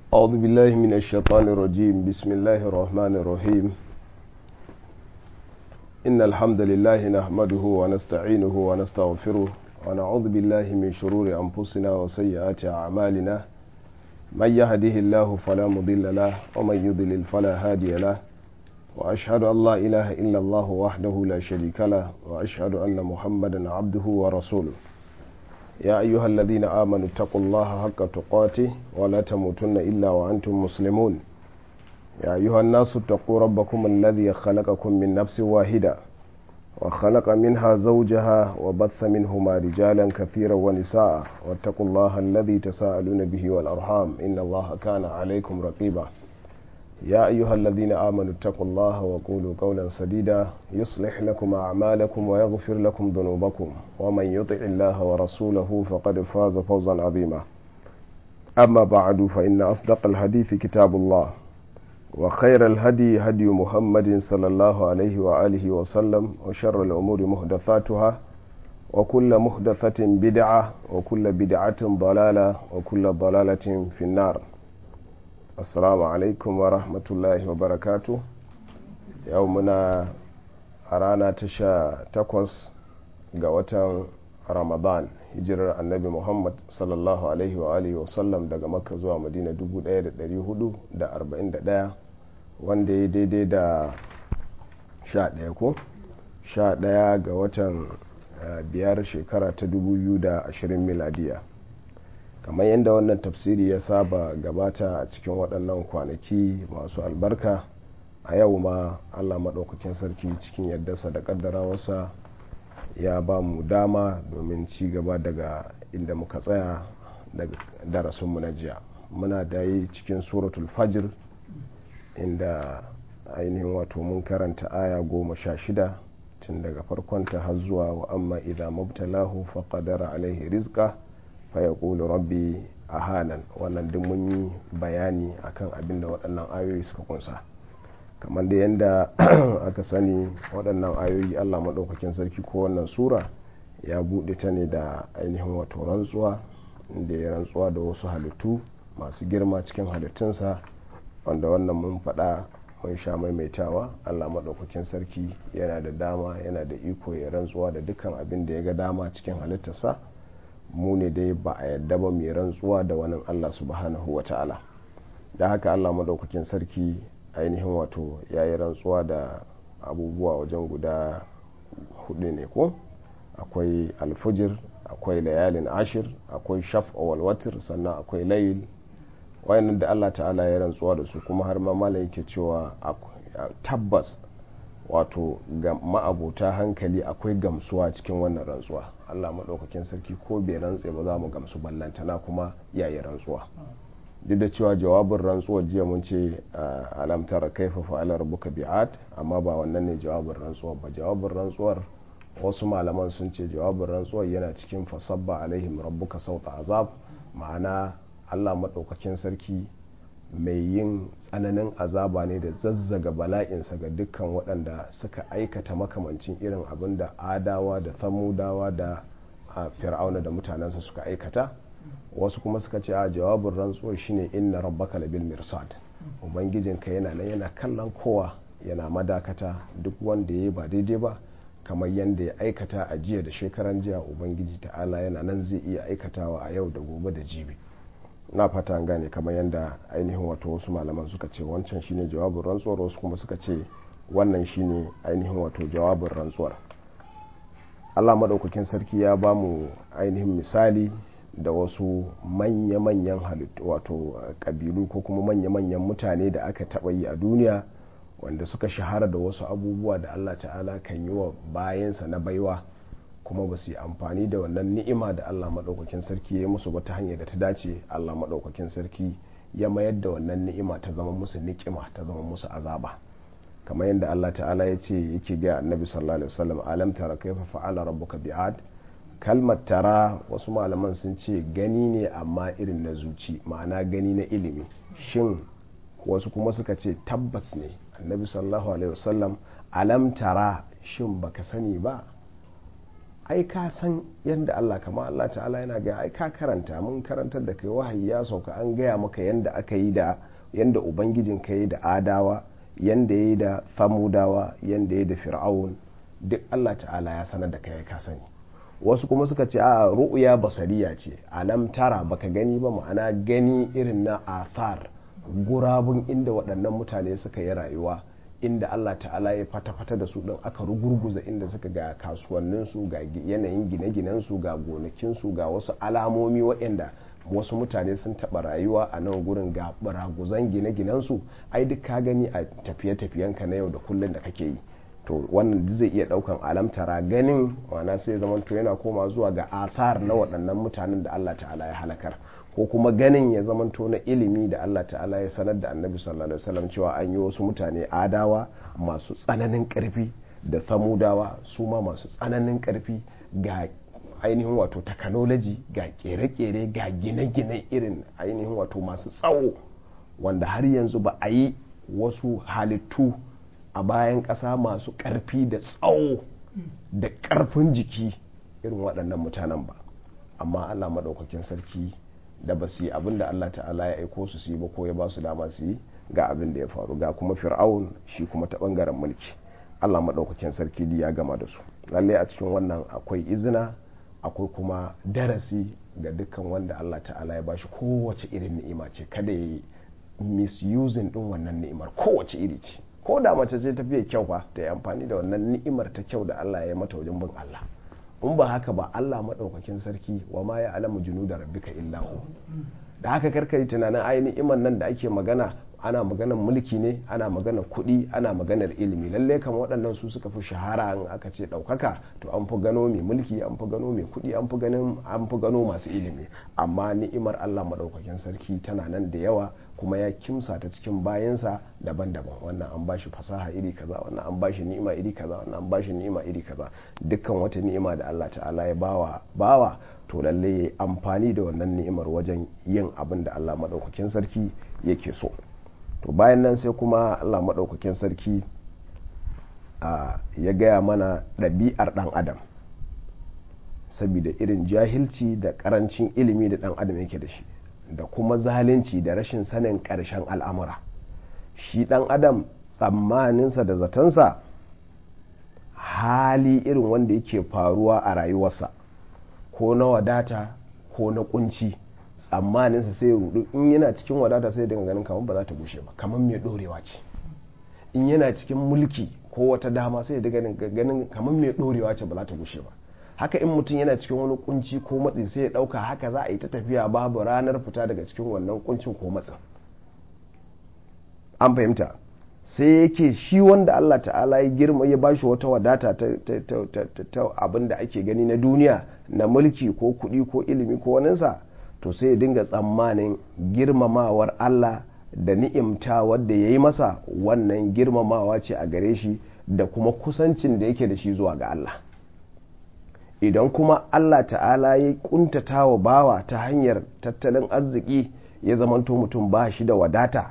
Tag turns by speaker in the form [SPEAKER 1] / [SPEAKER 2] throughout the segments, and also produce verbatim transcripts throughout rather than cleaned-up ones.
[SPEAKER 1] أعوذ بالله من الشيطان الرجيم. بسم الله الرحمن الرحيم. إن الحمد لله نحمده ونستعينه ونستغفره ونعوذ بالله من شرور أنفسنا وسيئات أعمالنا. من يهده الله فلا مضل له ومن يضلل فلا هادي له، وأشهد أن لا إله إلا الله وحده لا شريك له، وأشهد أن محمدا عبده ورسوله. يا أيها الذين آمنوا اتقوا الله حق تقاته ولا تموتن إلا وأنتم مسلمون. يا أيها الناس اتقوا ربكم الذي خلقكم من نفس واحدة وخلق منها زوجها وبث منهما رجالا كثيرا ونساء، واتقوا الله الذي تساءلون به والأرحام إن الله كان عليكم رقيبا. يا أيها الذين آمنوا اتقوا الله وقولوا قولا سديدا يصلح لكم أعمالكم ويغفر لكم ذنوبكم، ومن يطع الله ورسوله فقد فاز فوزا عظيما. أما بعد، فإن أصدق الحديث كتاب الله، وخير الهدي هدي محمد صلى الله عليه وآله وسلم، وشر الأمور محدثاتها، وكل محدثة بدعة، وكل بدعة ضلالة، وكل ضلالة في النار. assalamu alaikum wa rahmatullahi wa barakatu. Yau muna a rana ta sha takwas ga watan ramadan, hijirar annabi muhammad sallallahu alaihi wa alihi wasallam daga makka zuwa madina dubu ɗaya da ɗari hudu da arba'in da ɗaya, wanda ya daidai da sha ɗaya ko sha ɗaya ga watan biyar shekara ta dubu biyu da ashirin miladiya. kamar yadda wannan tafsiri ya saba gabata a cikin waɗannan kwanaki masu albarka, a yau ma allah maɗaukakin sarki cikin yardarsa da ƙaddarawarsa ya ba mu dama domin ci gaba daga inda muka tsaya daga darasinmu na jiya. muna da yi cikin suratul fajr, inda ainihin wato mun karanta aya goma sha shida tun daga farkonta har zuwa wa amma idza mubtalahu faqadara alaihi rizqa faya ƙulu rabbi a hanan. wannan duk mun yi bayani akan abin da waɗannan ayoyi suka kunsa. kamar da yadda aka sani, waɗannan ayoyi allah maɗaukakin sarki ko wannan sura ya buɗe ta ne da ainihin wato rantsuwa, inda ya rantsuwa da wasu halittu masu girma cikin halittunsa, wanda wannan mun faɗa mun sha maimaitawa. allah maɗaukakin sarki yana da dama, yana da iko ya rantsuwa da dukkan abin da ya ga dama cikin halittarsa. mu ne dai ba a yadda ba mai rantsuwa da wani Allah subhanahu wa ta'ala. da haka Allah madaukakin sarki ainihin wato ya yi rantsuwa da abubuwa wajen guda hudu ne ko akwai alfujir, akwai layalin ashir, akwai shaf'a wal watr, sannan akwai layl. wayannan da Allah ta'ala ya rantsuwa da su, kuma har ma malai yake cewa tabbas wato ga ma'abuta hankali akwai gamsuwa cikin wannan rantsuwa. Allah maɗaukakin sarki ko bai rantse ba za mu gamsu, ballantana kuma yayi rantsuwa. duk da cewa jawabin rantsuwa jiya mun ce alam tara kaifa fa'ala rabbuka bi'ad, amma ba wannan ne jawabin rantsuwa ba. jawabin rantsuwar wasu malaman sun ce jawabin rantsuwar yana cikin fasabba alaihim rabbuka sauta azab, ma'ana Allah maɗaukakin sarki mai yin tsananin azaba ne da zazzaga bala'insa ga dukkan waɗanda suka aikata makamancin irin abin da adawa da samudawa da fir'auna da mutanensa suka aikata. wasu kuma suka ce a jawabin rantsuwar shine inna rabbaka labil mirsad, ubangijinka yana nan yana kallon kowa, yana madakata duk wanda ya yi ba daidai ba kamar yadda ya aikata a jiya da shekaran jiya, ubangiji ta'ala yana nan zai iya aikatawa a yau da gobe da jibi. na fata an gane, kamar yadda ainihin wato wasu malaman suka ce wancan shine jawabin rantsuwar, wasu kuma suka ce wannan shine ainihin wato jawabin rantsuwar. Allah madaukakin sarki ya ba mu ainihin misali da wasu manya-manyan halittu, wato kabilu ko kuma manya-manyan mutane da aka taɓa yi a duniya, wanda suka shahara da wasu abubuwa da Allah ta'ala kan yi wa bayansa na baiwa, kuma ba su yi amfani da wannan ni'ima da Allah maɗaukakin sarki ya yi musu ba ta hanyar da ta dace. Allah maɗaukakin sarki ya mayar da wannan ni'ima ta zama musu ni'ima, ta zama musu azaba. kamar yadda Allah ta'ala ya ce yake ga annabi sallallahu alaihi wasallam alam tara kaifa fa'ala rabbuka bi'ad. kalmar tara wasu malaman sun ce gani ne amma irin na zuci, ma'ana gani na ilimi. shin wasu kuma suka ce tabbas ne annabi sallallahu alaihi wasallam alam tara, shin baka sani ba ai ka san yadda Allah kama Allah ta'ala yana gaya ai ka karanta mun karantar da kai wahayi ya sauka an gaya maka yadda aka yi da yadda ubangijin ka yi da adawa yadda ya yi da samudawa yadda ya yi da fir'aun duk Allah ta'ala ya sanar da kai ka sani. Wasu kuma suka ce a ru'ya basariya ce alam tara baka gani ba, ma'ana gani irin na athar gurabun inda waɗannan mutane suka yi rayuwa, inda Allah ta'ala ya fata-fata da su ɗin aka rugurguza inda suka ga kasuwanninsu ga yanayin gine-ginensu ga gonakinsu ga wasu alamomi waɗanda wasu mutane sun taɓa rayuwa a nan gurin ga baraguzan gine-ginensu. Ai duk ka gani a tafiye-tafiyenka na yau da kullum da kake yi. To wannan zai iya ɗaukan alamtara ganin wana sai zaman to yana koma zuwa ga athar na waɗannan mutanen da Allah ta'ala ya halakar, ko kuma ganin ya zamanto na ilimi da Allah ta'ala ya sanar da annabi sallallahu alaihi wasallam cewa an yi wasu mutane adawa masu tsananin karfi da samudawa su ma masu tsananin karfi ga ainihin wato technology ga kere-kere ga gine-gine irin ainihin wato masu tsawo wanda har yanzu ba a yi wasu halittu a bayan ƙasa masu ƙarfi da tsawo da ƙarfin jiki irin waɗannan mutanen ba. Amma Allah maɗaukakin sarki da ba su yi abin da Allah ta'ala ya aiko su su yi ba ko ya ba su dama su yi ga abin da ya faru. Ga kuma fir'aun shi kuma ta ɓangaren mulki Allah maɗaukakin sarki ya gama da su. Lalle a cikin wannan akwai izina, akwai kuma darasi ga dukkan wanda Allah ta'ala ya bashi kowace irin ni'ima ce, kada ya yi misusing din wannan ni'imar kowace iri ce, ko da mace ce tafiye kyau fa ta yi amfani da wannan ni'imar ta kyau da Allah ya mata wajen bin Allah. In ba haka ba Allah maɗaukakin sarki wa ma ya alamu junuda rabbika illa hu. Da haka karkari tunanin ai ni'imar nan da ake magana ana maganar mulki ne, ana maganar kuɗi, ana maganar ilimi. Lalle kamar waɗannan su suka fi shahara in aka ce ɗaukaka, to an fi gano mai mulki, an fi gano mai kuɗi, an fi ganin an fi gano masu ilimi. Amma ni'imar Allah maɗaukakin sarki tana nan da yawa, kuma ya kimsa ta cikin bayansa daban-daban. Wannan an bashi fasaha iri kaza, wannan an bashi ni'ima iri kaza, wannan an bashi ni'ima iri kaza. Dukkan wata ni'ima da Allah ta'ala ya bawa bawa to lalle ya amfani da wannan ni'imar wajen yin abin da Allah maɗaukakin sarki yake so. To bayan nan sai kuma Allah maɗaukakin sarki ya gaya mana ɗabi'ar ɗan adam, saboda irin jahilci da ƙarancin ilimi da ɗan adam yake da shi, da kuma zalunci da rashin sanin ƙarshen al'amura. Shi ɗan adam tsammaninsa da zatansa hali irin wanda yake faruwa a rayuwarsa, ko na wadata ko na kunci, tsammaninsa sai rudu. In yana cikin wadata sai dinga ganin kamar ba za ta gushe ba, kamar mai dorewa ce. In yana cikin mulki ko wata dama sai dinga ganin kamar mai dorewa ce, ba za ta gushe ba. Haka in mutum yana cikin wani kunci ko matsi sai ya dauka haka za a yi ta tafiya babu ranar fita daga cikin wannan kuncin ko matsin. An fahimta? Sai yake shi wanda Allah ta'ala ya girma ya bashi wata wadata ta, ta, ta, ta, ta, ta abin da ake gani na duniya na mulki ko kuɗi ko ilimi ko waninsa, to sai ya dinga tsammanin girmamawar Allah da ni'imta wadda ya yi masa wannan girmamawa ce a gare shi da kuma kusancin da yake da shi zuwa ga Allah. Idan kuma Allah ta'ala ya kuntata wa bawa ta hanyar tattalin arziki, ya zamanto mutum ba shi da wadata,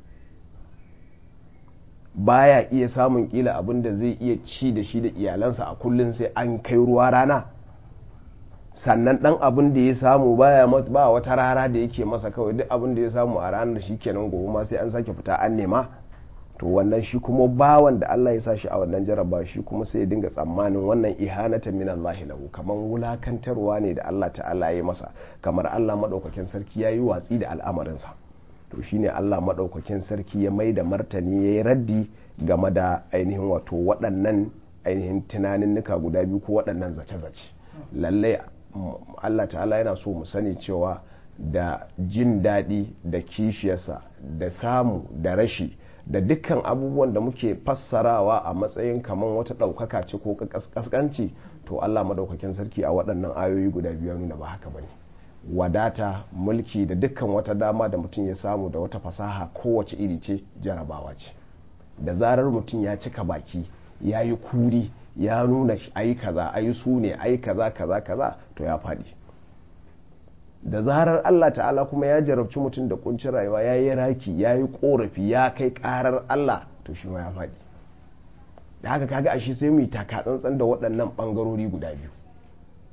[SPEAKER 1] baya iya samun kila abin da zai iya ci da shi da iyalansa a kullum sai an kai ruwa rana, sannan dan abin da ya samu baya ba wata rara da yake masa, kawai duk abin da ya samu a ranar shi kenan, gobe ma sai an sake fita an nema. To wannan shi kuma bawan da Allah ya sa shi a wannan jaraba, shi kuma sai ya dinga tsammanin wannan ihanata min Allah lahu, kamar wulakantarwa ne da Allah ta'ala ya masa, kamar Allah madaukakin sarki ya yi watsi da al'amarinsa. To shine Allah madaukakin sarki ya mai da martani, ya yi raddi game da ainihin wato waɗannan ainihin tunaninnika guda biyu ko waɗannan zace-zace. Lallai Allah ta'ala yana so mu sani cewa da jin daɗi da kishiyarsa, da samu da rashi, da dukkan abubuwan da muke fassarawa a matsayin kamar wata ɗaukaka ce ko kaskanci, to Allah madaukakin sarki a waɗannan ayoyi guda biyu nuna ba haka bane. Wadata, mulki da dukkan wata dama da mutum ya samu da wata fasaha kowace iri ce, jarabawa ce. Da zarar mutum ya cika baki, ya yi kuri, ya nuna ayi kaza ayi su ne ayi kaza kaza kaza, to ya faɗi. Da zarar Allah ta'ala kuma ya jarabci mutum da kuncin rayuwa, ya yi raki, ya yi korafi, ya kai karar Allah, to shi ma ya faɗi. Da haka kaga ashe sai mu yi taka tsantsan da waɗannan ɓangarori guda biyu.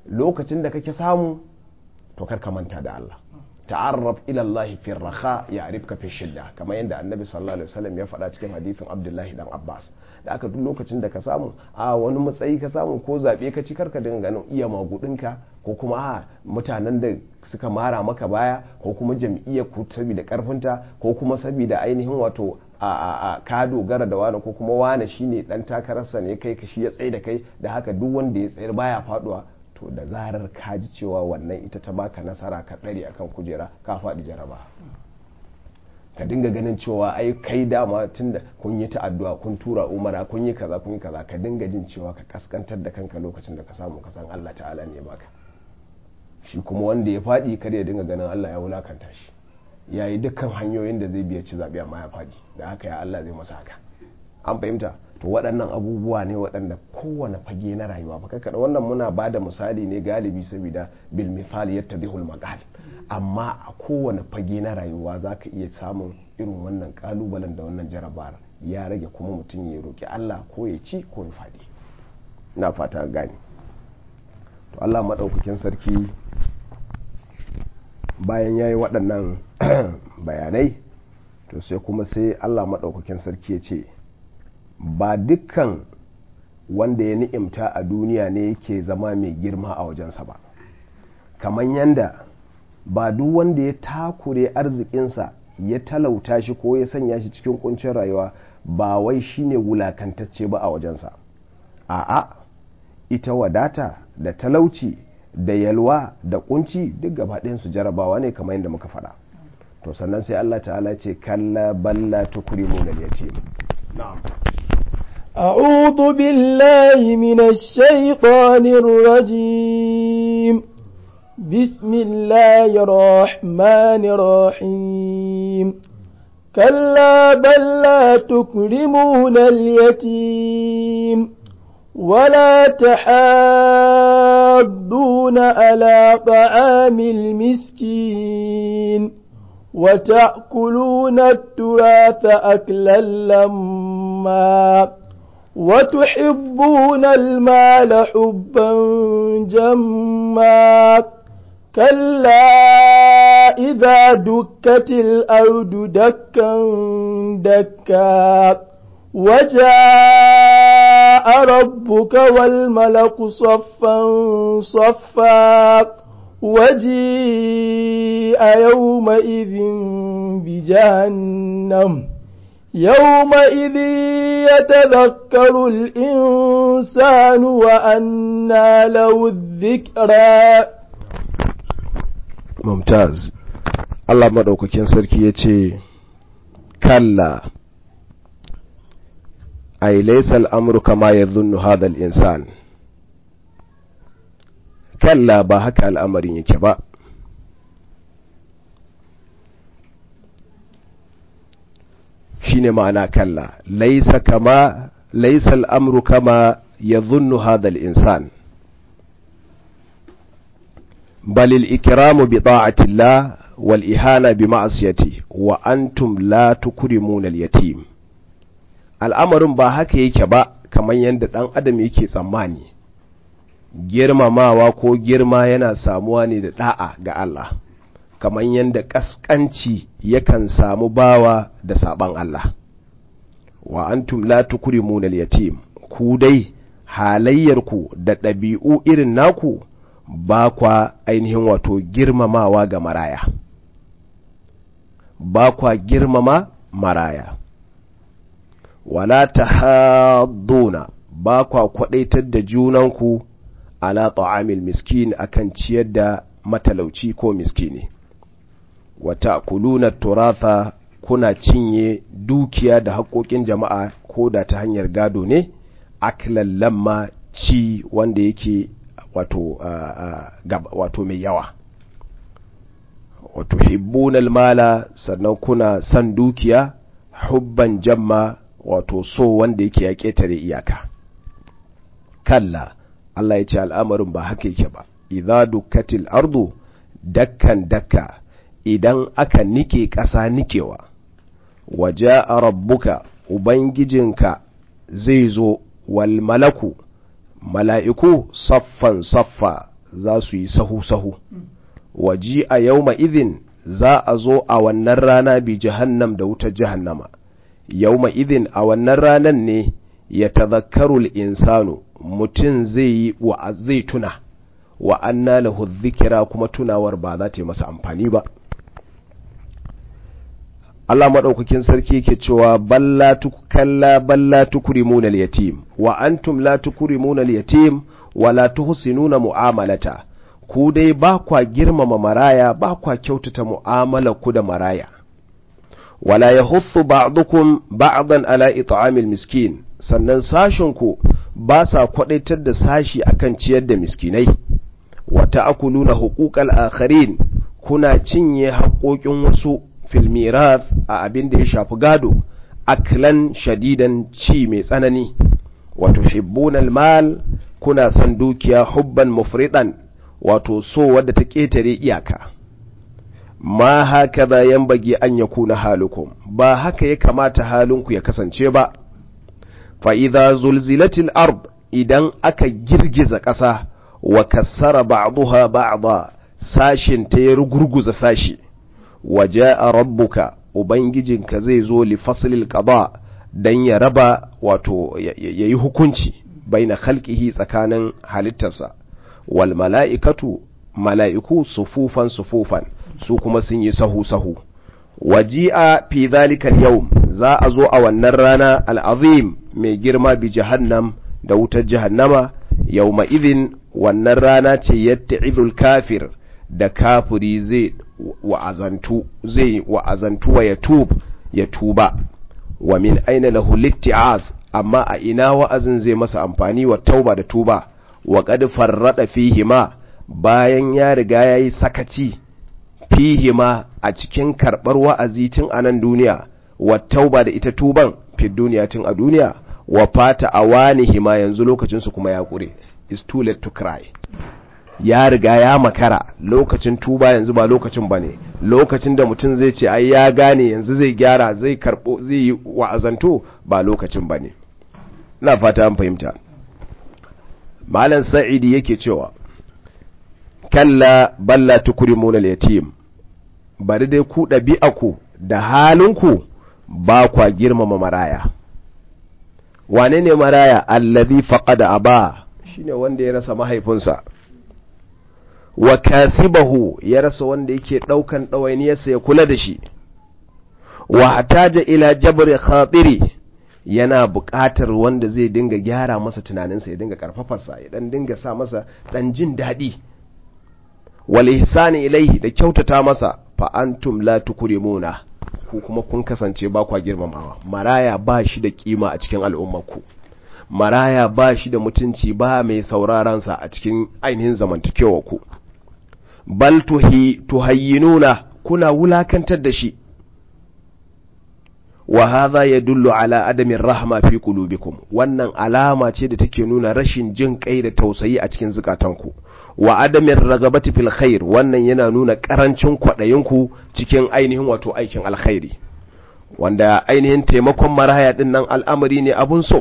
[SPEAKER 1] lokacin da kake samu to kar ka manta da Allah. ta'arraf ila Allah fi raha ya'rifka fi shidda, kamar yadda annabi sallallahu alaihi wasallam ya faɗa cikin hadisin Abdullahi dan Abbas. da aka duk lokacin da ka samu a wani matsayi ka samu ko zabe ka ci, karka dinga ganin iya magudinka ko kuma a mutanen da suka mara maka baya ko kuma jam'iyyar ku saboda karfinta ko kuma saboda ainihin wato a a a ka dogara da wani ko kuma wani shine dan takararsa ne kai ka shi ya tsaye da kai, da haka duk wanda ya tsayar baya faduwa. to da zarar ka ji cewa wannan ita ta baka nasara ka tsare akan kujera ka faɗi jaraba, ka dinga ganin cewa ai kai dama tunda kun yi ta addu'a kun tura umara kun yi kaza kun yi kaza, ka dinga jin cewa ka kaskantar da kanka lokacin da ka samu ka san Allah ta'ala ne baka. shi kuma wanda ya faɗi kada ya dinga ganin Allah ya wulakanta shi, yayi dukkan hanyoyin da zai biya ci zabi amma ya faɗi, da haka ya Allah zai masa haka. an fahimta? to waɗannan abubuwa ne waɗanda kowane fage na rayuwa ba kada wannan muna ba da misali ne galibi saboda bil misali yattadihul maqal, amma a kowane fage na rayuwa zaka iya samun irin wannan kalubalen da wannan jarabar, ya rage kuma mutum ya roki Allah ko ya ci ko ya fadi. ina fata gani. to Allah madaukakin sarki bayan yayi waɗannan bayanai to sai kuma sai Allah madaukakin sarki ya ce ba dukkan wanda ya ni'imta a duniya ne yake zama mai girma a wajensa ba, kamar yanda ba duk wanda ya takure arzikinsa ya talauta shi ko ya sanya shi cikin kuncin rayuwa ba wai shine wulakantacce ba a wajensa. a'a, ita wadata da talauci da yalwa da kunci duk gaba ɗayan su jarabawa ne kamar yadda muka faɗa. to sannan sai Allah ta'ala ce kalla balla tukrimuna al-yatim. na'am.
[SPEAKER 2] أعوذ بالله من الشيطان الرجيم. بسم الله الرحمن الرحيم. كلا بل لا تكرمون اليتيم ولا تحاضون على طعام المسكين وتأكلون التراث أكلا لما وتحبون المال حبا جما كلا إذا دكت الأرض دكا دكا وجاء ربك والملك صفا صفا وجيء يومئذ بجهنم يومئذ يتذكر الإنسان وأنى له الذكرى.
[SPEAKER 1] ممتاز. Allah madaukakin sarki yace kalla ay laysa al-amru kama yadhunnu hadha al-insan. kalla ba haka al'amarin yake ba, shine ma'ana kalla laysa kama laysa al-amru kama yadhunnu hadha al-insan bal al-ikramu bi ta'ati Allah wal ihana bi ma'siyati wa antum la tukrimuna al-yatim. al'amarin ba haka yake ba kamar yadda dan adam yake tsammani. girmamawa ko girma yana samuwa ne da da'a ga Allah, kamar yadda kaskanci yakan samu bawa da saban Allah. wa antum la tukrimuna al-yatim, ku dai halayyarku da ɗabi'u irin naku ba kwa ainihin wato girmamawa ga maraya, ba kwa girmama maraya. wala tahadduna, ba kwa kwadaitar da junanku ala ta'amil miskin akan ciyar da matalauci ko miskini. wa ta'kuluna turatha, kuna cinye dukiya da haƙoƙin jama'a ko da ta hanyar gado ne, aklan lamma, ci wanda yake wato uh, uh, wato mai yawa. wato hibbunal mala, sannan kuna san dukiya hubban jamma, wato so wanda yake ya ƙetare iyaka. kalla, Allah ya ce al'amarin ba haka yake ba. idza dukkatil ardu dakkan dakka, idan aka nike ƙasa nikewa. waja'a rabbuka, ubangijinka zai zo, wal malaku, mala'iku saffan saffa za su yi sahu-sahu waji a yawma idhin za a zo a wannan rana bi jahannam da wutar jahannama yawma idhin a wannan ranan ne ya tazakkarul insanu mutum zai yi wa zai tuna wa anna lahu dhikra kuma tunawar ba za ta yi masa amfani ba. Allah madaukakin sarki yake cewa balla tukalla balla tukrimuna al-yatim wa antum la tukrimuna al-yatim wa la tuhsinuna mu'amalata ku dai ba kwa girmama maraya ba kwa kyautata mu'amala ku da maraya wala yahuthu ba'dukum ba'dan ala it'amil miskin sannan sashin ku ba sa kwadaitar da sashi akan ciyar da miskinai wa ta'kuluna huquqal akharin kuna cinye haƙoƙin wasu fil mirath a abin da ya shafi gado aklan shadidan ci mai tsanani wato hibbunal mal kuna san dukiya hubban mufridan wato so wadda ta ketare iyaka ma haka da yambagi an yakuna halukum ba haka ya kamata halinku ya kasance ba fa idza zulzilatil ard idan aka girgiza ƙasa wa kassara ba'daha ba'da sashin ta ya rugurguza sashi waja'a rabbuka ubangijinka zai zo li faslil qada dan ya raba wato yayi hukunci baina khalqihi tsakanin halittarsa wal mala'ikatu mala'iku sufufan sufufan su kuma sun yi sahu sahu waji'a fi dhalika al-yawm za a zo a wannan rana al-azim mai girma bi jahannam da wutar jahannama yawma idhin wannan rana ce yatta'idul kafir da kafiri zai wa'azantu zai wa'azantu wa yatub ya tuba wa min aina lahu litti'az amma a ina wa'azin zai masa amfani wa tauba da tuba wa qad farrada fihi ma bayan ya riga yayi sakaci fihi ma a cikin karbar wa'azi tun a nan duniya wa tauba da ita tuban fi duniya tun a duniya wa fata awanihi ma yanzu lokacin su kuma ya kure is too late to cry ya riga ya makara lokacin tuba yanzu ba lokacin bane lokacin da mutum zai ce ai ya gane yanzu zai gyara zai karbo zai yi wa'azanto ba lokacin bane ina fata an fahimta malam sa'idi yake cewa kalla balla tukrimuna al-yatim bari dai ku dabi'aku da halinku ba kwa girmama maraya wane ne maraya allazi faqada aba shine wanda ya rasa mahaifinsa wa kasibahu ya rasa wanda yake daukan dawainiyarsa ya kula da shi wa hataja ila jabri khatiri yana buƙatar wanda zai dinga gyara masa tunaninsa ya dinga karfafarsa ya dan dinga sa masa dan jin dadi wal ihsani ilaihi da kyautata masa fa antum la tukrimuna ku kuma kun kasance ba kwa girmamawa maraya ba shi da kima a cikin al'ummarku maraya ba shi da mutunci ba mai sauraron sa a cikin ainihin zamantakewa ku bal tuhi tuhayyinuna kuna wulakantar da shi wa hadha yadullu ala adami rahma fi qulubikum wannan alama ce da take nuna rashin jin kai da tausayi a cikin zukatanku wa adami ragabati fil khair wannan yana nuna karancin kwadayinku cikin ainihin wato aikin alkhairi wanda ainihin taimakon maraya din nan al'amari ne abun so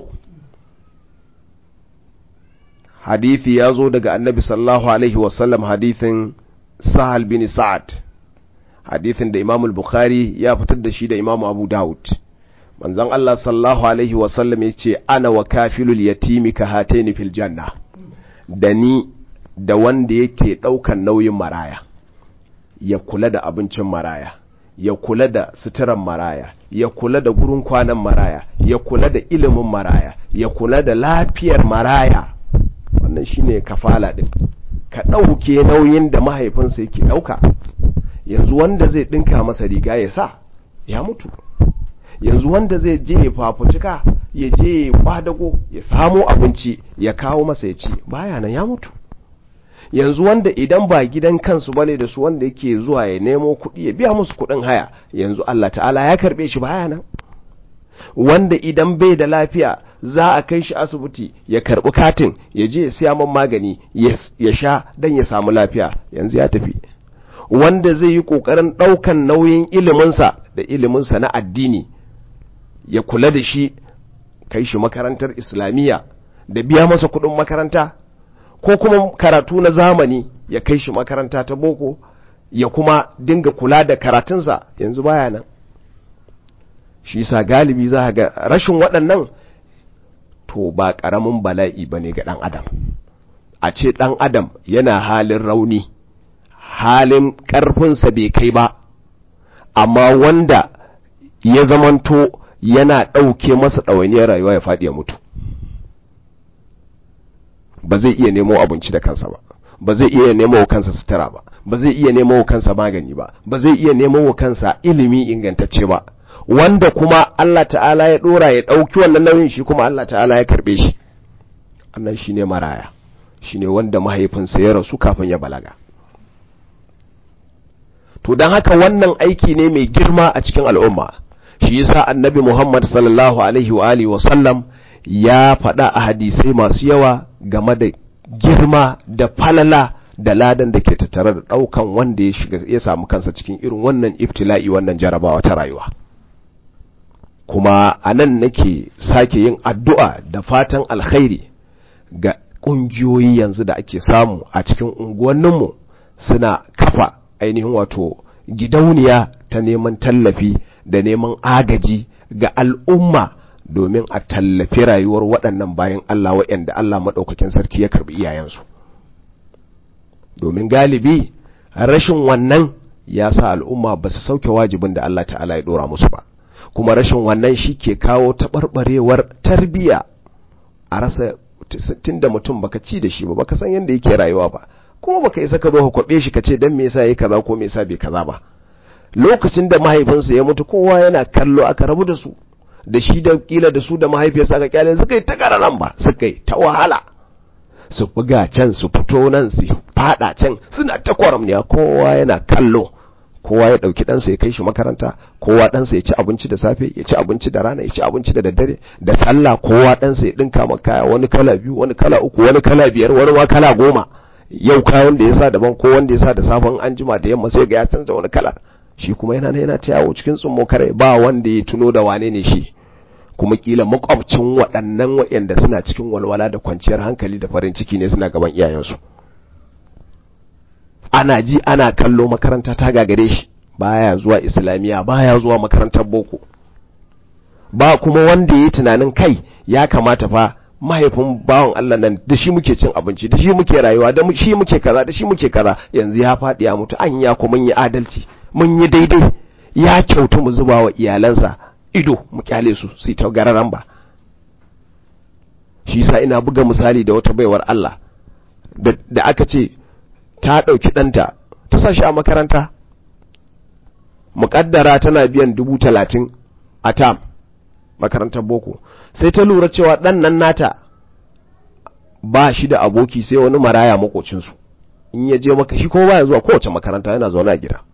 [SPEAKER 1] hadisi yazo daga annabi sallallahu alaihi wasallam hadisin Sahal bin Sa'ad hadithin da Imam al-Bukhari ya fitar da shi da Imam Abu Dawud manzon Allah sallallahu alaihi wa sallam yace ana wa kafilul yatimi ka hataini fil janna da ni da wanda yake daukan nauyin maraya ya kula da abincin maraya ya kula da suturan maraya ya kula da gurin kwanan maraya ya kula da ilimin maraya ya kula da lafiyar maraya wannan shine kafala din ka ɗauke nauyin da mahaifinsa yake ɗauka yanzu wanda zai ɗinka masa riga ya sa ya mutu yanzu wanda zai je ya fafutuka ya je ya kwadago ya samo abinci ya kawo masa ya ci baya nan ya mutu yanzu wanda idan ba gidan kansu bane da su wanda yake zuwa ya nemo kuɗi ya biya musu kuɗin haya yanzu Allah ta'ala ya karɓe shi baya nan wanda idan bai da lafiya za a kai shi asibiti ya karbi katin ya je ya siya man magani ya sha dan ya samu lafiya yanzu ya tafi wanda zai yi kokarin daukan nauyin iliminsa da iliminsa na addini ya kula da shi kai shi makarantar islamiyya da biya masa kudin makaranta ko kuma karatu na zamani ya kai shi makaranta ta boko ya kuma dinga kula da karatunsa, yanzu baya nan. Shi yasa galibi za ga rashin waɗannan to ba ƙaramin bala'i bane ga ɗan adam. A ce ɗan adam yana halin rauni, halin ƙarfinsa bai kai ba, amma wanda ya zamanto yana ɗauke masa ɗawainiyar rayuwa ya faɗi ya mutu. Ba zai iya nemo abinci da kansa ba, ba zai iya nemo wa kansa sutura ba, ba zai iya nemo wa kansa magani ba, ba zai iya nemo wa kansa ilimi ingantacce ba, wanda kuma Allah ta'ala ya ɗora ya ɗauki wannan nauyin, shi kuma Allah ta'ala ya karɓe shi. Annan shi ne maraya, shi ne wanda mahaifinsa ya rasu kafin ya balaga. To don haka wannan aiki ne mai girma a cikin al'umma. Shi yasa annabi Muhammad sallallahu alaihi wa alihi wa sallam ya faɗa a hadisai masu yawa game da girma da falala da ladan da ke tattare da ɗaukan wanda ya shiga ya samu kansa cikin irin wannan ibtila'i, wannan jarabawa ta rayuwa. Kuma anan nake sake yin addu'a da fatan alkhairi ga ƙungiyoyi yanzu da ake samu a cikin unguwanninmu, suna kafa ainihin wato gidauniya ta neman tallafi da neman agaji ga al'umma domin a tallafi rayuwar waɗannan bayan Allah waɗanda Allah maɗaukakin sarki ya karɓi iyayensu. Domin galibi rashin wannan ya sa al'umma ba su sauke wajibin da Allah ta'ala ya ɗora musu ba, kuma rashin wannan shi ke kawo taɓarɓarewar tarbiyya. A rasa tun da mutum baka ci da shi ba, baka san yadda yake rayuwa ba, kuma baka isa ka zo ka kwaɓe shi ka ce don me yasa yayi kaza ko me yasa bai kaza ba. Lokacin da mahaifinsa ya mutu kowa yana kallo, aka rabu da su, da shi da kila da su da mahaifiyarsa aka kyale, suka yi ta kararan ba, suka yi ta wahala, su buga can su fito nan su fada can, suna ta kwaramniya, kowa yana kallo. Kowa ya dauki ɗansa ya kai shi makaranta, kowa ɗansa ya ci abinci da safe, ya ci abinci da rana, ya ci abinci da daddare, da sallah kowa ɗansa ya dinka maka kaya, wani kala biyu, wani kala uku, wani kala biyar, wani ma kala goma. Yau kayan da ya sa daban, ko wanda ya sa da safan anjima da yamma sai ga ya canza wani kala. Shi kuma yana yana ta yawo cikin tsummo kare, ba wanda ya tuno da wane ne shi. Kuma kila makwabcin waɗannan waɗanda suna cikin walwala da kwanciyar hankali da farin ciki ne suna gaban iyayensu. Ana ji ana kallo, makaranta ta gagare shi, baya zuwa islamiya, baya zuwa makarantar boko. Ba kuma wanda yayi tunanin kai ya kamata fa mahaifin bawon Allah nan da shi muke cin abinci, da shi muke rayuwa, da shi muke kaza, da shi muke kaza, yanzu ya faɗi ya mutu, anya ko mun yi adalci, mun yi daidai, ya kyautu mu zuba wa iyalansa ido mu kyale su su ta gararan ba. Shi yasa ina buga misali da wata baiwar Allah da, da aka ce ta ɗauki ɗanta ta sa shi a makaranta, muƙaddara tana biyan dubu talatin a tam makarantar boko, sai ta lura cewa ɗan nan nata ba shi da aboki sai wani maraya makocinsu. In ya je maka shi ko baya zuwa kowace makaranta, yana zaune a gida,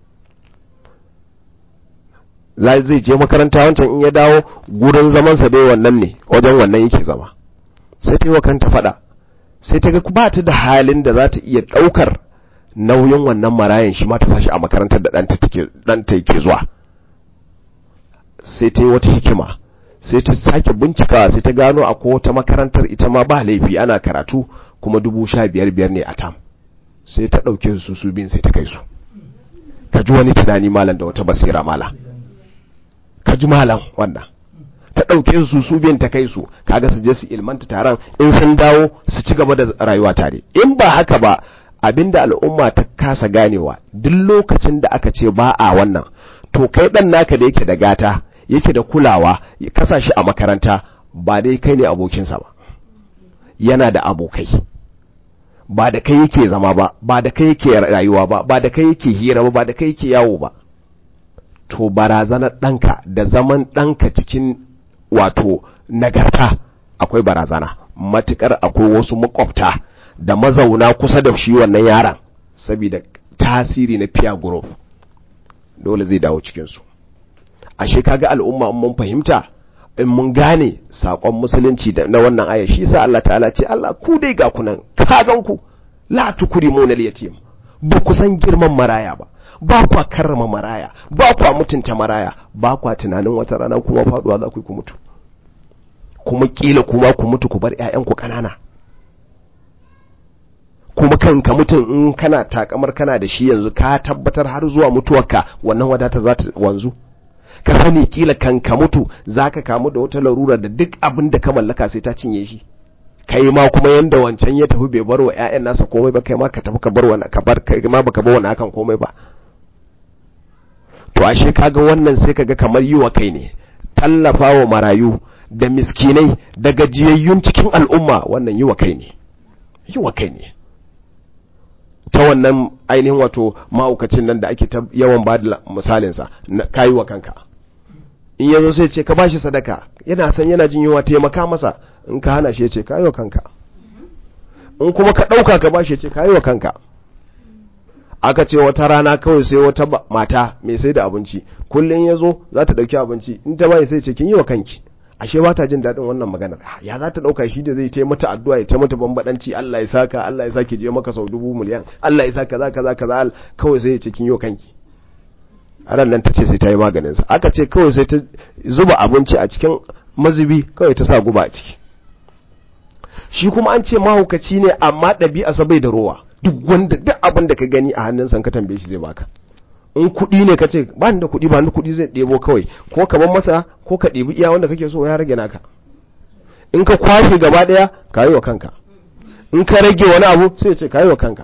[SPEAKER 1] zai je makaranta wancan in ya dawo gurin zamansa dai wannan ne, wajen wannan yake zama. Sai ta yi wa kanta faɗa, sai ta ga ba ta da halin da za ta iya ɗaukar nauyin wannan marayan shi ma ta sashi a makarantar da ɗanta yake zuwa. Sai ta yi wata hikima, sai ta sake bincikawa, sai ta gano a wata makarantar ita ma ba laifi, ana karatu kuma dubu sha biyar biyar ne a tam. Sai ta ɗauke su su bin sai ta kai su. Ka ji wani tunani malam da wata basira malam, ka ji malam wannan. Ta ɗauke su su bin ta kai su, kaga su je su ilmanta taron, in sun dawo su ci gaba da rayuwa tare. In ba haka ba, abinda al'umma ta kasa ganewa, duk lokacin da aka ce ba a wannan, to kai ɗan naka da yake da gata, yake da kulawa, ya kasa shi a makaranta, ba dai kai ne abokinsa ba, yana da abokai, ba da kai yake zama ba, ba da kai yake rayuwa ba, ba da kai yake hira ba, ba da kai yake yawo ba. To barazanar ɗanka da zaman ɗanka cikin wato nagarta akwai barazana, matukar akwai wasu makwabta da mazauna kusa da shi wannan yaran, saboda tasiri na peer group dole zai dawo cikinsu. Ashe kaga al'umma in mun fahimta, in mun gane sakon musulunci da na wannan aya, shi sa Allah ta'ala ce Allah ku dai ga kunan kagan ku la tukrimuna al-yatim, ba ku san girman maraya ba, ba kwa karrama maraya, ba kwa mutunta maraya, ba kwa tunanin wata rana kuma faduwa za ku yi ku mutu, kuma kila kuma ku mutu ku bar ƴaƴanku kanana, kuma kanka mutum in kana takamar kana da shi yanzu ka tabbatar har zuwa mutuwarka wannan wadata za ta wanzu. Ka sani kila kanka mutu zaka kamu da wata larura da duk abin da ka mallaka sai ta cinye shi, kai ma kuma yanda wancan ya tafi bai bar wa ƴaƴan nasa komai ba, kai ma ka tafi ka bar wani ka bar kai ma baka bar wani akan komai ba. To ashe kaga wannan sai kaga kamar yiwa kai ne, tallafawa marayu da miskinai da gajiyayyun cikin al'umma, wannan yiwa kai ne, yiwa kai ne. Ta wannan ainihin wato mahaukacin nan da ake yawan ba da misalinsa, kayi wa kanka. In yazo sai ce ka bashi sadaka, yana san yana jin yunwa, taimaka masa. In ka hana shi ya ce kayi wa kanka. In kuma ka ɗauka ka bashi ya ce kayi wa kanka. Aka ce wata rana kawai sai wata mata mai sai da abinci, kullum yazo za ta ɗauki abinci, in ta bai sai ce kin yi wa kanki. Ashe ba ta jin daɗin wannan maganar, ya za ta ɗauka shi da zai ta mata addu'a ya ta mata bambadanci, Allah ya saka, Allah ya saki je maka sau dubu miliyan, Allah ya saka za kaza kaza, kawai sai ya ce kin yi wa kanki. A ran nan ta ce sai ta yi maganin sa. Aka ce kawai sai ta zuba abinci a cikin mazubi, kawai ta sa guba a ciki. Shi kuma an ce mahaukaci ne amma ɗabi'arsa bai da rowa, duk wanda duk abin da ka gani a hannunsa ka tambaye shi zai baka. In kuɗi ne ka ce ba ni da kuɗi, ba ni kuɗi zai ɗebo kawai, ko ka bar masa ko ka ɗebi iya wanda kake so, ya rage naka. In ka kwashe gaba ɗaya ka yi wa kanka, in ka rage wani abu sai ya ce ka yi wa kanka.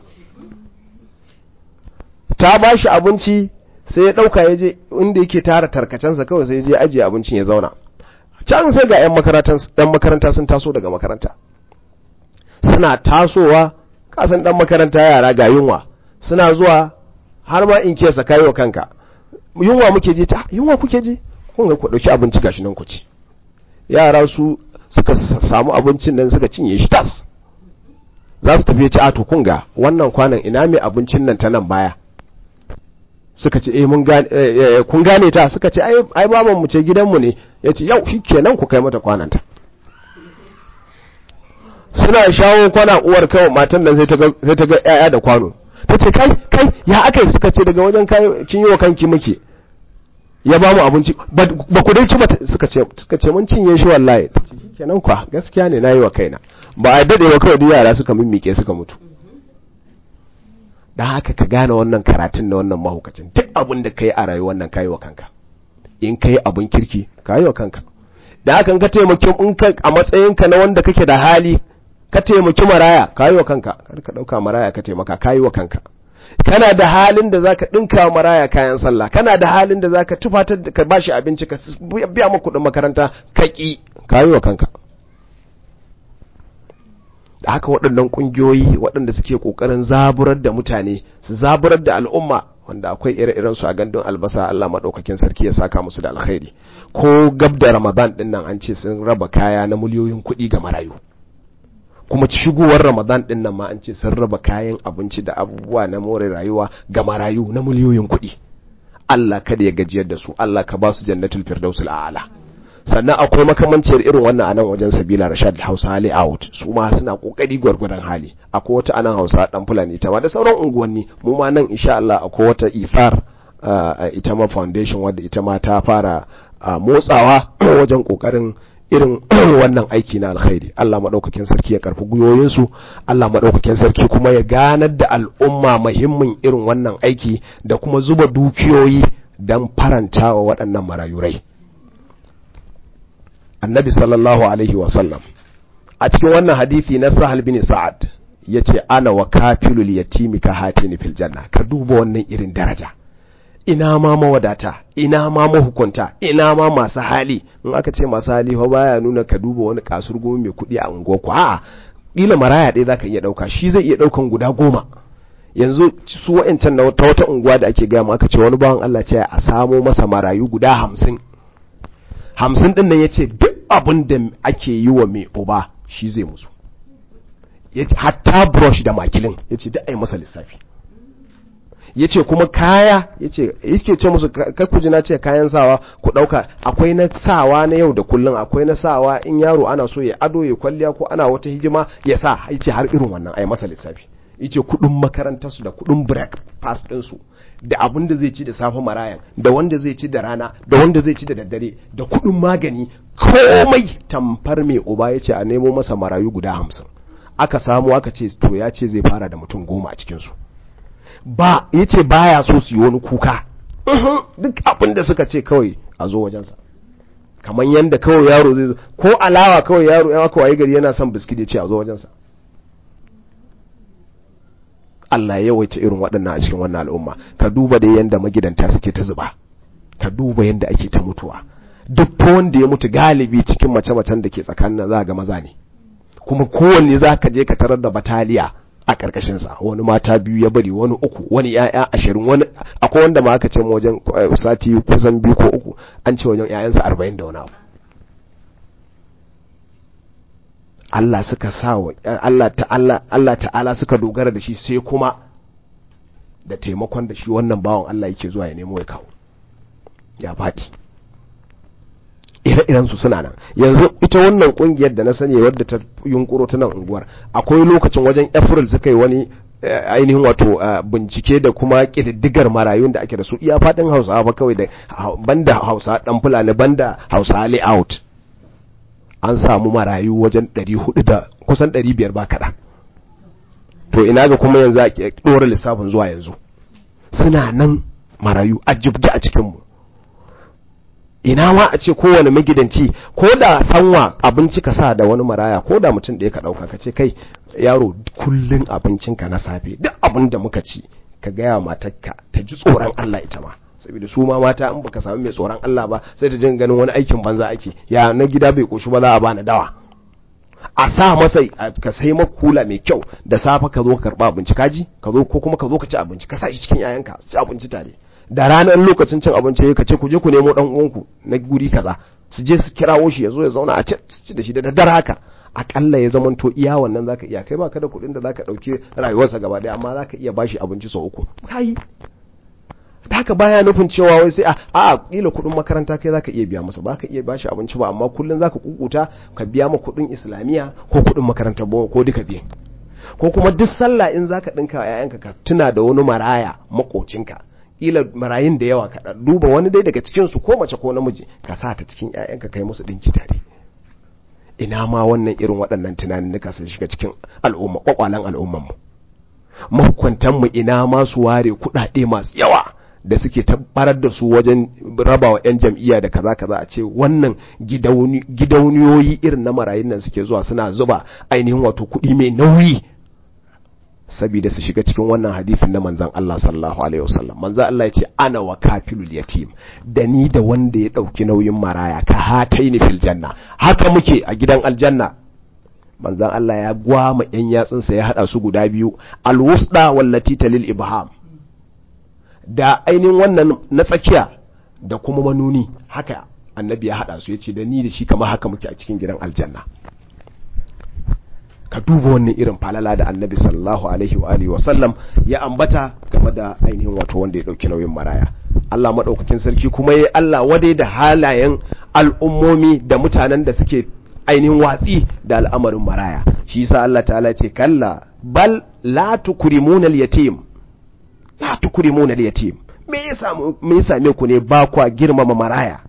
[SPEAKER 1] Ta ba shi abinci sai ya ɗauka ya je inda yake tara tarkacensa, kawai sai ya je ajiye abincin ya zauna. Can sai ga 'yan makaranta sun taso daga makaranta, suna tasowa, kasan ɗan makaranta yara ga yunwa, suna zuwa har ma in kesa kayi wa kanka, yunwa muke je, ta yunwa kuke je, kun ga ku dauki abinci gashi nan ku ci. Yara su suka samu abincin nan suka cinye shi tas, za su tafi ci, a to kun ga wannan kwanan ina mai abincin nan ta nan baya. Suka ce eh mun gane, kun gane ta, suka ce ai ai baban mu ce gidanmu ne. Yace yau shikenan ku kai mata kwananta. Suna shawo kwana, uwar kawai matan nan sai ta ga sai ta ga yaya da kwano. Ta ce kai kai ya aka yi, suka ce daga wajen kin yi wa kanki muke, ya ba mu abinci ba ku dai ci ba, suka ce suka ce mun cinye shi wallahi. Kenan kwa gaskiya ne nayi wa kaina, ba a dade ba kawai duk yara suka mimmike suka mutu. Dan haka ka gane wannan karatun na wannan mahukacin, duk abin da kai a rayuwar nan kai wa kanka. In kai abin kirki kai wa kanka. Da haka ka taimake in ka a matsayinka na wanda kake da hali, ka taimaki maraya kai wa kanka, kar ka dauka maraya ka taimaka kai wa kanka. Kana da halin da zaka dinka maraya kayan sallah, kana da halin da zaka tufatar da ka bashi abinci, ka biya maka kudin makaranta, kaki kai wa kanka. Da haka waɗannan kungiyoyi waɗanda suke kokarin zaburar da mutane, su zaburar da al'umma, wanda akwai ire-iren su a gandun albasa, Allah madaukakin sarki ya saka musu da alkhairi. Ko gab da Ramadan din nan an ce sun raba kaya na miliyoyin kuɗi ga marayu. Kuma shigowar Ramadan din nan ma an ce sun raba kayan abinci da abubuwa na more rayuwa ga marayu na miliyoyin kuɗi. Allah kada ya gajiyar da su, Allah ka ba su jannatul firdausul a'la. Sannan akwai makamanciyar irin wannan anan wajen Sabila Rashad Hausa Hali Out, su ma suna kokari gwargwadon hali. Akwai wata anan Hausa dan Fulani ta ma da sauran unguwanni, mu ma nan insha Allah akwai wata Ifar ita ma foundation wadda ita ma ta fara motsawa wajen kokarin irin wannan aiki na alkhairi. Allah madaukakin sarki ya karfi guyoyin su, Allah madaukakin sarki kuma ya ganar da al'umma muhimmin irin wannan aiki da kuma zuba dukiyoyi dan farantawa waɗannan marayurai. Annabi sallallahu alaihi wa sallam a cikin wannan hadisi na Sahal bin Sa'ad yace ana wa kafilul yatimi ka hatini fil janna. Ka duba wannan irin daraja, ina ma mawadata, ina ma mahukunta, ina ma masu hali. In aka ce masu hali fa baya nuna ka duba wani kasurgumi mai kudi a unguwa ku, a'a kila maraya ɗaya zaka iya dauka, shi zai iya daukan guda goma. Yanzu su wa'ancan na wata wata unguwa da ake ga mu, aka ce wani bawan Allah ce a samo masa marayu guda hamsin. Hamsin din nan yace duk abin da ake yi wa mai uba shi zai musu, yace hatta brush da makilin yace duk ai masa lissafi. Yace kuma kaya, yace yake ce musu kai ku ji na ce kayan sawa ku dauka, akwai na sawa na yau da kullun, akwai na sawa in yaro ana so ya ado ya kwalliya ko ana wata hijima ya sa, yace har irin wannan ai masa lissafi. Yace kudin makarantar su da kudin breakfast din su, da abin da zai ci da safe marayan, da wanda zai ci da rana, da wanda zai ci da daddare, da kudin magani, komai tamfar mai uba yace a nemo masa marayu guda hamsin. aka samu aka ce to ya ce zai fara da mutum goma a cikinsu ba ya ce baya so su yi wani kuka duk abin da suka ce kawai a zo wajensa kamar yadda kawai yaro zai zo ko alawa kawai yaro yan aka waye gari yana son biskit ya ce a zo wajensa. Allah ya yawaita irin waɗannan a cikin wannan al'umma. Ka duba da yanda magidanta suke ta zuba, ka duba yanda ake ta mutuwa. Duk wanda ya mutu galibi cikin mace-macen da ke tsakanin za ga maza ne, kuma kowanne za ka je ka tarar da bataliya a ƙarƙashinsa, wani mata biyu ya bari, wani uku, wani ‘ya'ya ashirin, wani akwai wanda ma aka ce wajen sati kusan biyu ko uku an ce wajen ‘ya'yansa arba'in da wani abu. Allah suka sa wa Allah ta'ala Allah ta'ala suka dogara da shi, sai kuma da taimakon da shi wannan bawan Allah yake zuwa ya nemo ya kawo ya faɗi. Ire-iren su suna nan yanzu. Ita wannan kungiyar da na sani wadda ta yunkuro ta nan unguwar, akwai lokacin wajen April suka yi wani ainihin wato bincike da kuma kididdigar marayun da ake da su iya faɗin Hausawa ba kawai, da banda Hausa dan Fulani, banda Hausa layout, an samu marayu wajen ɗari hudu da kusan ɗari biyar ba kaɗan. To ina ga kuma yanzu a ɗora lissafin zuwa yanzu, suna nan marayu a jibge a cikinmu. Ina ma a ce kowane magidanci ko da sanwa abinci ka sa da wani maraya, ko da mutum da ya ka ɗauka ka ce kai yaro kullun abincinka na safe duk abin da muka ci ka gaya matarka ta ji tsoron Allah ita ma, saboda su ma mata in baka samu mai tsoron Allah ba sai ta jin ganin wani aikin banza ake, ya na gida bai koshi ba za a bani dawa. A sa masa ka sai makula mai kyau da safe ka zo ka karba abinci kaji ka zo, ko kuma ka zo ka ci abinci ka sa shi cikin yayanka su ci abinci tare. Da ranar lokacin cin abinci ka ce ku je ku nemo dan uwanku na guri kaza, su je su kirawo shi ya zo ya zauna a ci da shi da daddare haka. Akalla ya zamanto iya wannan zaka iya, kai baka da kuɗin da zaka dauke rayuwarsa gaba daya, amma zaka iya bashi abinci sau uku kai. Haka baya nufin cewa wai sai a a kila kudin makaranta kai zaka iya biya masa, baka iya bashi abinci ba, amma kullun zaka kukuta ka biya ma kudin islamiya ko kudin makaranta ko duka biyan. Ko kuma duk sallah in zaka dinka yayanka ka tuna da wani maraya makocinka, kila marayin da yawa ka duba wani dai daga cikin su ko mace ko namiji ka sa ta cikin yayanka kai musu dinki tare. Ina ma wannan irin waɗannan tunanin nika su shiga cikin al'umma, kwakwalan al'umman mu. Mahukuntan mu ina ma su ware kuɗaɗe masu yawa da suke tabbatar da su wajen rabawa 'yan jam'iyya da kaza kaza, a ce wannan gidauniyoyi irin na marayun nan suke zuwa suna zuba ainihin wato kuɗi mai nauyi saboda su shiga cikin wannan hadisin na manzon Allah sallallahu alaihi wasallam. Manzon Allah ya ce ana wa kafilul yatim, da ni da wanda ya dauki nauyin maraya ka hataini fil janna, haka muke a gidan aljanna. Manzon Allah ya gwama 'yan yatsunsa ya hada su guda biyu, alwusda wallati talil ibham, da ainihin wannan na tsakiya da kuma manuni, haka annabi ya hada su, yace da ni da shi kamar haka muke a cikin gidan aljanna. Ka duba wannan irin falala da annabi sallallahu alaihi wa alihi wa sallam ya ambata game da ainihin wato wanda ya dauki nauyin maraya. Allah madaukakin sarki kuma yayi Allah wadai da halayen al'ummomi da mutanen da suke ainihin watsi da al'amarin maraya. Shi yasa Allah ta'ala ce kalla bal la tukrimuna al-yatim, la tukrimuna al-yatim. Me yasa me yasa me ku ne ba kwa girmama maraya,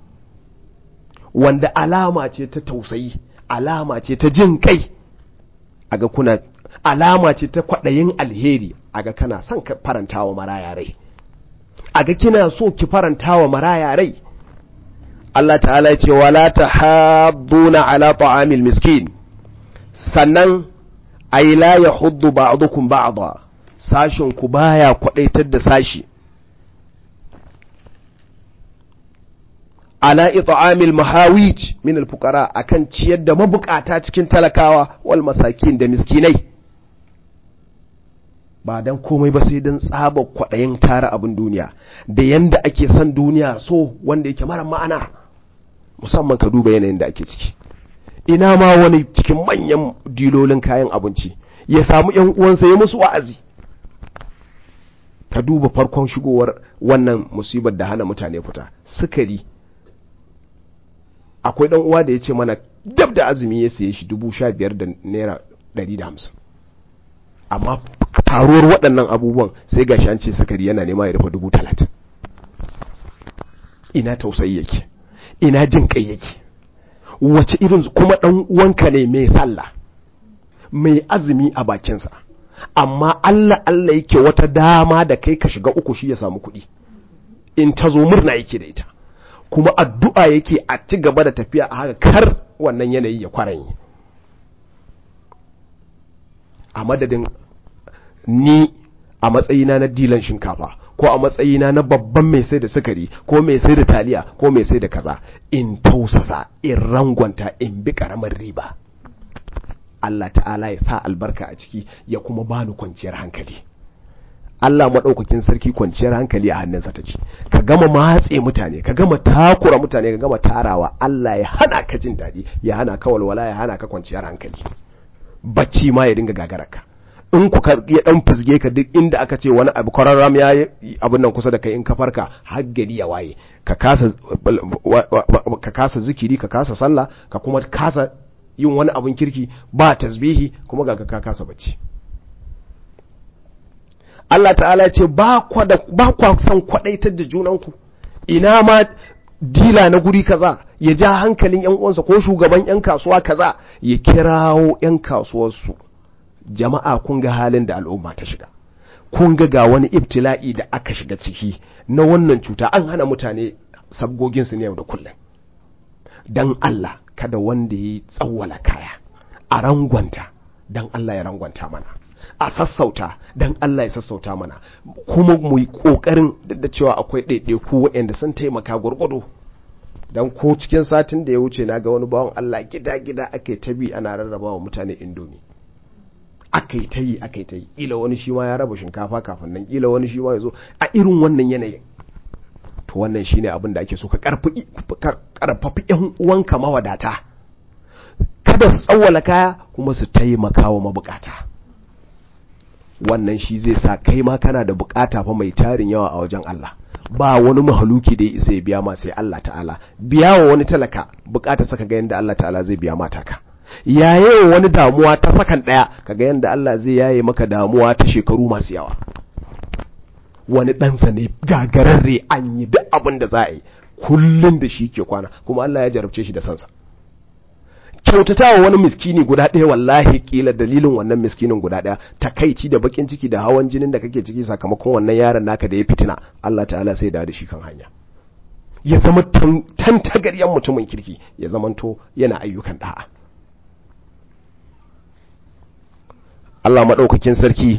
[SPEAKER 1] wanda alama ce ta tausayi, alama ce ta jin kai, aga kuna alama ce ta kwadayin alheri, aga kana son ka farantawa maraya rai, aga kina so ki farantawa maraya rai. Allah ta'ala ya ce wala tahadduna ala ta'amil miskin, sannan ay la yahuddu ba'dukum ba'da, sashin ku baya kwadaitar da sashi ala it'amil mahawij min alfuqara, akan ciyar da mabukata cikin talakawa wal masakin da miskinai, ba dan komai ba sai dan tsaba kwadayin tara abin duniya da yanda ake son duniya so wanda yake mara ma'ana. Musamman ka duba yanayin da ake ciki, ina ma wani cikin manyan dilolin kayan abinci ya samu ƴan uwansa ya musu wa'azi. Ka duba farkon shigowar wannan musibar da hana mutane fita, sukari. Akwai dan uwa da ya ce mana dab da azumi ya siye shi dubu sha biyar da naira ɗari da hamsin, amma taruwar waɗannan abubuwan sai gashi an ce sukari yana nema ya rufe dubu talatin. Ina tausayi yake, ina jin kai yake, wace irin kuma dan uwanka ne mai sallah, mai azumi a bakinsa, amma Allah Allah yake wata dama da kai ka shiga uku shi ya samu kuɗi, in ta zo murna yake da ita, kuma addu'a yake a ci gaba da tafiya a haka kar wannan yanayi ya kwaranye. A madadin ni a matsayina na dilan shinkafa ko a matsayina na babban mai sai da sukari ko mai sai da taliya ko mai sai da kaza, in tausasa, in rangwanta, in bi karamar riba, Allah ta'ala ya sa albarka a ciki ya kuma bani kwanciyar hankali. Allah maɗaukakin sarki kwanciyar hankali a hannunsa take. Ka gama matse mutane, ka gama takura mutane, ka gama tarawa, Allah ya hana ka jin daɗi, ya hana ka walwala, ya hana ka kwanciyar hankali. Bacci ma ya dinga gagararka. In ku ya dan fusge ka duk inda aka ce wani abu kwararram ya yi abin nan kusa da kai, in ka farka har gari ya waye, ka kasa ka kasa zikiri, ka kasa sallah, ka kuma kasa yin wani abin kirki, ba tasbihi, kuma ga ka kasa bacci. Allah ta'ala ya ce ba kwa da ba kwa san kwadaitar da junanku, ina ma dila na guri kaza ya ja hankalin yan uwansa ko shugaban yan kasuwa kaza ya kirawo yan kasuwarsu. Jama'a, kun ga halin da al'umma ta shiga, kun ga ga wani ibtila'i da aka shiga ciki na wannan cuta, an hana mutane sabgoginsu ne yau da kullum. Dan Allah kada wanda ya tsawwala kaya, a rangwanta, dan Allah ya rangwanta mana, a sassauta, dan Allah ya sassauta mana, kuma mu yi ƙoƙarin, duk da cewa akwai ɗaiɗaiku waɗanda sun taimaka gwargwado. Dan ko cikin satin da ya wuce na ga wani bawan Allah gida-gida ake tabi ana rarraba wa mutane indomi. Akai ta yi akai ta yi, ƙila wani shi ma ya raba shinkafa kafin nan, ƙila wani shi ma ya zo a irin wannan yanayin. To wannan shi ne abin da ake so, ka ƙarfafi ‘yan uwanka mawadata, kada su tsawwala kaya kuma su taimaka wa mabukata. Wannan shi zai sa kai ma kana da bukata fa mai tarin yawa a wajen Allah. Ba wani mahaluki da ya isa ya biya ma sai Allah ta'ala. Biya wa wani talaka bukata saka ga yanda Allah ta'ala zai biya mata ka. Yaye wani damuwa ta sakan daya kaga yanda Allah zai yaye maka damuwa ta shekaru masu yawa. Wani ɗansa ne gagararre, an yi duk abin da za a yi, kullum da shi ke kwana, kuma Allah ya jarabce shi da sansa. Kyautatawa wani miskini guda ɗaya, wallahi kila dalilin wannan miskinin guda ɗaya, takaici da bakin ciki da hawan jinin da kake ciki sakamakon wannan yaron naka da ya fitina, Allah ta'ala sai da shi kan hanya, ya zama tantagaryen mutumin kirki, ya zamanto yana ayyukan da'a. Allah maɗaukakin sarki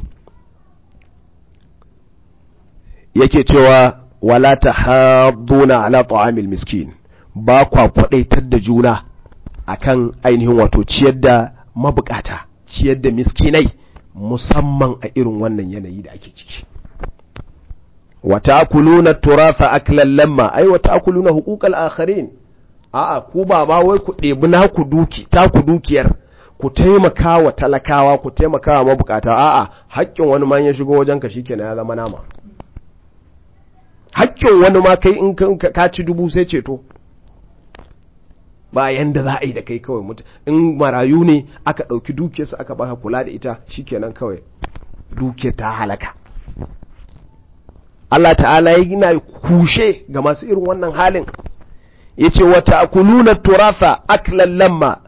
[SPEAKER 1] yake cewa wala tahadduna ala ta'amil miskin, ba kwa kwadaitar da juna akan ainihin wato ciyar da mabukata, ciyar da miskinai, musamman a irin wannan yanayi da ake ciki. wa ta'kuluna turatha aklan lamma, ai wa ta'kuluna huquqal akharin, a'a ku ba ma wai ku ɗebi na ku duki ta ku dukiyar ku taimaka wa talakawa, ku taimaka wa mabukata, a'a haƙƙin wani ma ya shigo wajen ka shikenan ya zama nama. Haƙƙin wani ma kai in ka ci dubu sai ceto, bayan da za a yi da kai kawai mutu. In marayu ne aka ɗauki dukiyarsa aka baka kula da ita, shikenan kawai dukiyar ta halaka. Allah ta'ala ya gina kushe ga masu irin wannan halin, yace wa ta'kuluna turatha aklan lamma,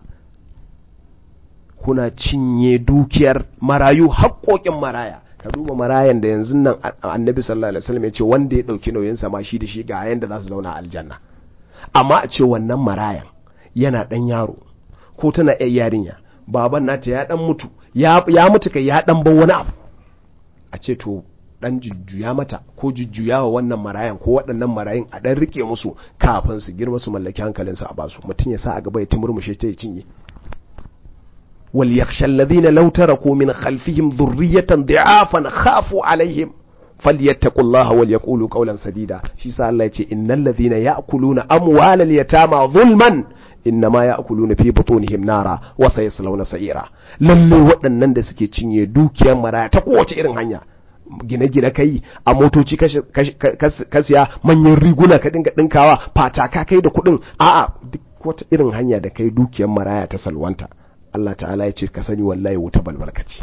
[SPEAKER 1] kuna cinye dukiyar marayu, haƙoƙin maraya. Ka duba marayan da yanzu nan Annabi sallallahu alaihi wasallam ya ce wanda ya dauki nauyin sa ma shi da shi ga yanda za su zauna aljanna. Amma a ce wannan marayan yana dan yaro ko tana yar yarinya, baban nata ya dan mutu, ya ya mutu kai ya dan ban wani abu, a ce to dan jujjuya mata ko jujjuya wa wannan marayan ko waɗannan marayin a dan rike musu kafin su girma su mallaki hankalinsu a basu. Mutun ya sa a gaba ya timurmushe ta ya cinye. وليخشى الذين لو تركوا من خلفهم ذرية ضعافا خافوا عليهم فليتقوا الله وليقولوا قولا سديدا. shi sa Allah yace innal ladhina ya'kuluna amwalal yatama zulman innama ya'kuluna fi butunihim nara wa sayaslawna sa'ira. Lalle waɗannan da suke cinye dukiyar maraya ta kowace irin hanya, gine-gine kai, a motoci kasiya, manyan riguna ka dinga dinkawa, fataka kai da kuɗin, a'a duk wata irin hanya da kai dukiyar maraya ta salwanta, Allah ta'ala ya ce ka sani wallahi wuta balbalkaci.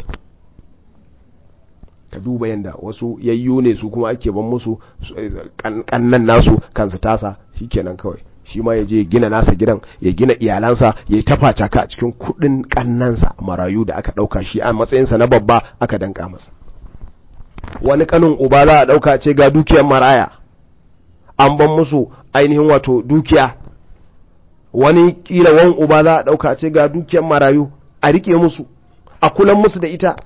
[SPEAKER 1] Ka duba yanda wasu yayyo ne su kuma ake ban musu kannan nasu kansu tasa, shikenan kawai shi ma ya je gina nasa gidan, ya gina iyalansa, ya tafa caka a cikin kudin kannansa marayu da aka dauka shi a matsayinsa na babba aka danka masa. Wani kanin uba za a dauka ce ga dukiyar maraya an ban musu ainihin wato dukiya, wani kila wan uba za a dauka ce ga dukiyar marayu a rike musu, a kulan musu da ita,